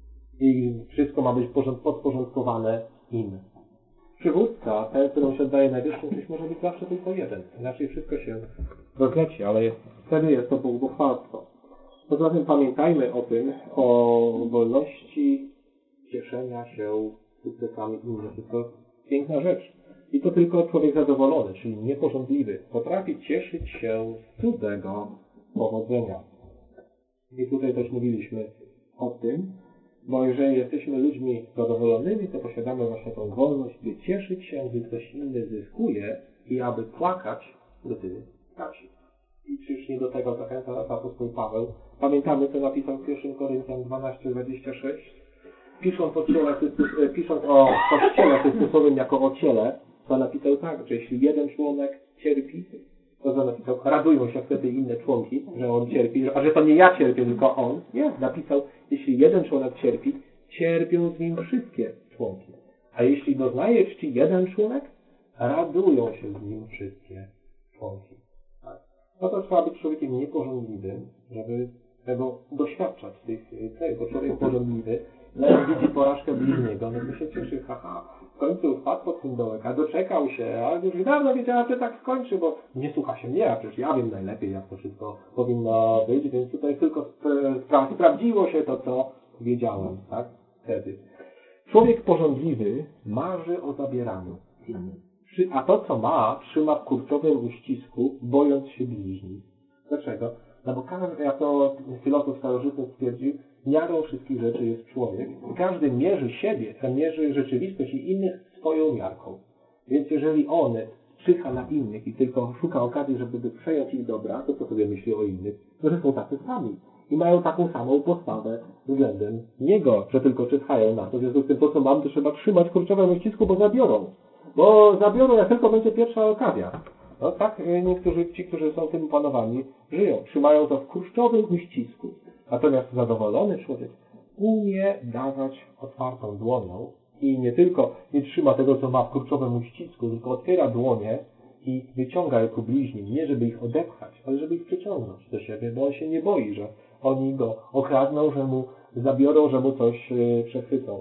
I wszystko ma być podporządkowane im. Przywódca, ten, któremu się oddaje najwyższą cześć, może być zawsze tylko jeden. Inaczej wszystko się rozleci, ale jest, wtedy jest to bałwochwalstwo. Poza tym pamiętajmy o tym, o wolności cieszenia się sukcesami innych. Jest to piękna rzecz. I to tylko człowiek zadowolony, czyli niepożądliwy, potrafi cieszyć się z cudzego powodzenia. I tutaj też mówiliśmy o tym, bo jeżeli jesteśmy ludźmi zadowolonymi, to posiadamy właśnie tą wolność, by cieszyć się, gdy ktoś inny zyskuje i aby płakać, gdy traci. I czyż nie do tego zachęca nas apostoł Paweł? Pamiętamy, co napisał w pierwszym Koryntian dwanaście dwadzieścia sześć? Pisząc o, ciele, pisząc o Kościele Chrystusowym jako o ciele, to napisał tak, że jeśli jeden członek cierpi, to co napisał, radujmy się wtedy inne członki, że on cierpi, a że to nie ja cierpię, tylko on. Nie, napisał, jeśli jeden członek cierpi, cierpią z nim wszystkie członki. A jeśli doznaje czci jeden członek, radują się z nim wszystkie członki. Tak. No to trzeba być człowiekiem niepożądliwym, żeby tego doświadczać tych cech, bo człowiek pożądliwy, lecz widzi porażkę bliźniego, no to się cieszy, haha, w końcu wpadł pod tym dołek, a doczekał się, a już dawno wiedziałem, że tak skończy, bo nie słucha się mnie, a przecież ja wiem najlepiej, jak to wszystko powinno być, więc tutaj tylko spra- sprawdziło się to, co wiedziałem, tak, wtedy. Człowiek pożądliwy marzy o zabieraniu innym, a to, co ma, trzyma w kurczowym uścisku, bojąc się bliźni. Dlaczego? No bo każdy, jak to filozof starożytny stwierdził, miarą wszystkich rzeczy jest człowiek. Każdy mierzy siebie, mierzy rzeczywistość i innych swoją miarką. Więc jeżeli on czyha na innych i tylko szuka okazji, żeby przejąć ich dobra, to co sobie myśli o innych? No, że są tacy sami. I mają taką samą postawę względem niego, że tylko czyhają na to. W związku z tym, to co mam, to trzeba trzymać w kurczowym uścisku, bo zabiorą. Bo zabiorą, jak tylko będzie pierwsza okazja. No tak niektórzy, ci, którzy są tym panowani, żyją. Trzymają to w kurczowym uścisku. Natomiast zadowolony człowiek umie dawać otwartą dłonią i nie tylko nie trzyma tego, co ma w kurczowym uścisku, tylko otwiera dłonie i wyciąga je ku bliźnim, nie żeby ich odepchać, ale żeby ich przyciągnąć do siebie, bo on się nie boi, że oni go okradną, że mu zabiorą, że mu coś yy, przechwycą.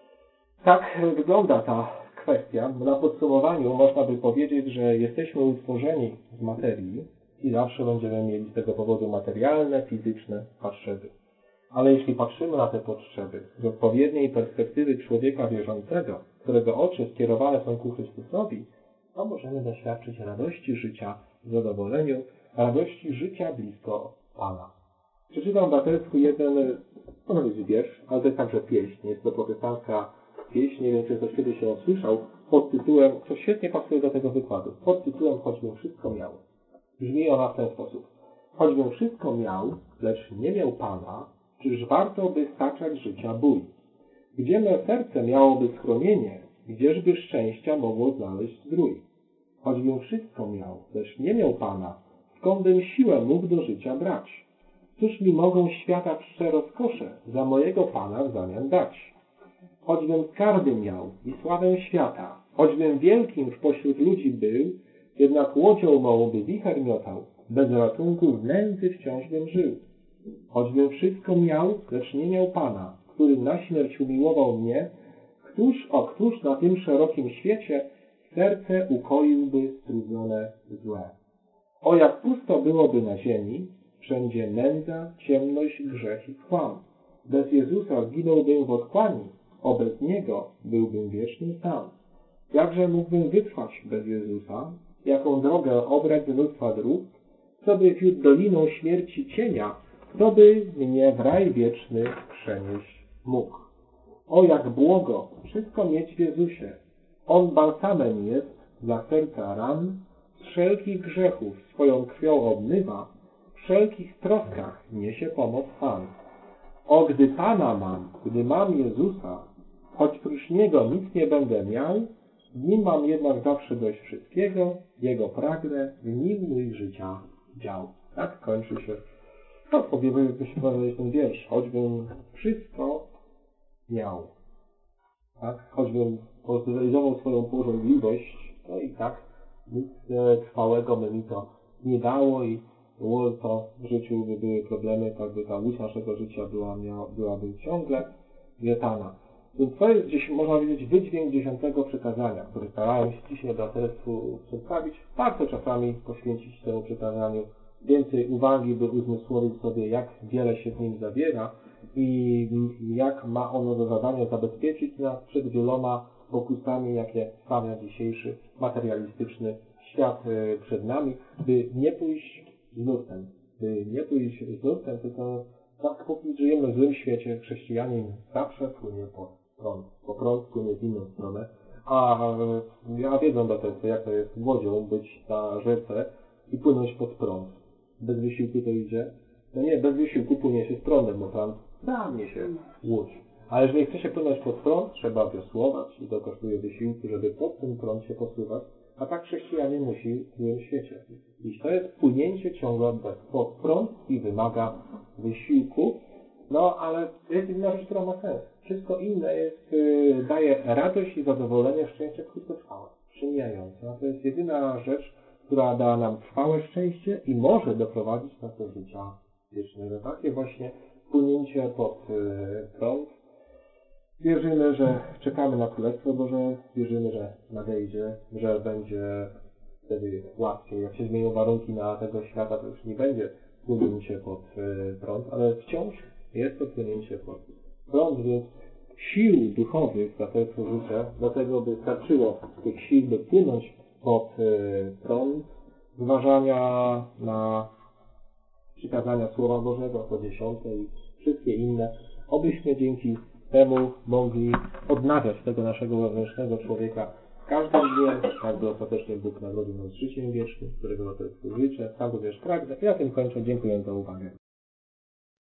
Tak wygląda ta kwestia. Na podsumowaniu można by powiedzieć, że jesteśmy utworzeni z materii i zawsze będziemy mieli z tego powodu materialne, fizyczne potrzeby. Ale jeśli patrzymy na te potrzeby z odpowiedniej perspektywy człowieka wierzącego, którego oczy skierowane są ku Chrystusowi, to możemy doświadczyć radości życia w zadowoleniu, radości życia blisko Pana. Przeczytam bratersku jeden, można powiedzieć wiersz, ale to jest także pieśń. Jest to protestancka pieśń, nie wiem czy ktoś kiedyś się słyszał, pod tytułem, co świetnie pasuje do tego wykładu, pod tytułem Choćbym wszystko miał. Brzmi ona w ten sposób. Choćbym wszystko miał, lecz nie miał Pana, czyż warto by staczać życia bój? Gdzie me serce miałoby schronienie, gdzieżby szczęścia mogło znaleźć zdrój? Choćbym wszystko miał, lecz nie miał Pana, skąd bym siłę mógł do życia brać? Cóż mi mogą świata czcze rozkosze za mojego Pana w zamian dać? Choćbym skarby miał i sławę świata, choćbym wielkim pośród ludzi był, jednak łodzią mą by wicher miotał, bez ratunku w nędzy wciąż bym żył. Choćbym wszystko miał, lecz nie miał Pana, który na śmierć umiłował mnie, któż, o któż na tym szerokim świecie serce ukoiłby strudnione złe. O jak pusto byłoby na ziemi, wszędzie nędza, ciemność, grzech i kłam. Bez Jezusa zginąłbym w otchłani, o bez Niego byłbym wiecznie sam. Jakże mógłbym wytrwać bez Jezusa, jaką drogę obrać z mnóstwa dróg, co by wiódł doliną śmierci cienia, kto by mnie w raj wieczny przenieść mógł. O jak błogo wszystko mieć w Jezusie. On balsamem jest dla serca ran, z wszelkich grzechów swoją krwią obmywa, w wszelkich troskach niesie pomoc Pan. O, gdy Pana mam, gdy mam Jezusa, choć prócz Niego nic nie będę miał, w Nim mam jednak zawsze dość wszystkiego, Jego pragnę, w Nim mój życia dział. Tak kończy się, no powiemy, byśmy powiedzieli ten wiersz, choćbym wszystko miał. Tak, choćbym zrealizował swoją pożądliwość, to i tak nic trwałego by mi to nie dało i było to w życiu by były problemy, tak by ta łódź naszego życia była, miała, byłaby ciągle wietana. Więc to jest gdzieś, można powiedzieć, wydźwięk dziesiątego przykazania, który starałem się dzisiaj braterstwu przedstawić. Warto czasami poświęcić temu przykazaniu więcej uwagi, by uzmysłowić sobie, jak wiele się w nim zawiera i jak ma ono do zadania zabezpieczyć nas przed wieloma pokusami, jakie stawia dzisiejszy materialistyczny świat przed nami, by nie pójść z nurtem, by nie pójść z nurtem, tylko tak, póki żyjemy w złym świecie, chrześcijanin zawsze płynie po prąd, po prąd płynie w inną stronę, a ja wiedzą do tego, jak to jest łodzią być na rzece i płynąć pod prąd. Bez wysiłku to idzie? No nie, bez wysiłku płynie się z prądem, bo tam zamie się łódź. Ale jeżeli chce się płynąć pod prąd, trzeba wiosłować i to kosztuje wysiłku, żeby pod ten prąd się posuwać, a tak chrześcijanin musi w tym świecie. I to jest płynięcie ciągle pod prąd i wymaga wysiłku, no ale jest inna rzecz, która ma sens. Wszystko inne jest, yy, daje radość i zadowolenie, szczęście krótkotrwałe, przemijające. A to jest jedyna rzecz, która da nam trwałe szczęście i może doprowadzić nas do życia wiecznego. Takie właśnie płynięcie pod yy, prąd. Wierzymy, że czekamy na Królestwo Boże, wierzymy, że nadejdzie, że będzie wtedy łatwiej. Jak się zmienią warunki na tego świata, to już nie będzie płynięcie pod yy, prąd, ale wciąż jest to płynięcie pod prąd, więc sił duchowych dla tego życia, dlatego by starczyło tych sił, by płynąć pod y, prąd, zważania na przykazania Słowa Bożego, to dziesiąte i wszystkie inne, obyśmy dzięki temu mogli odnawiać tego naszego wewnętrznego człowieka każdym dniem, jakby ostatecznie Bóg nagrodził nas życiem wiecznym, którego do tego życzę, sam również pragnę. Ja tym kończę. Dziękuję za uwagę.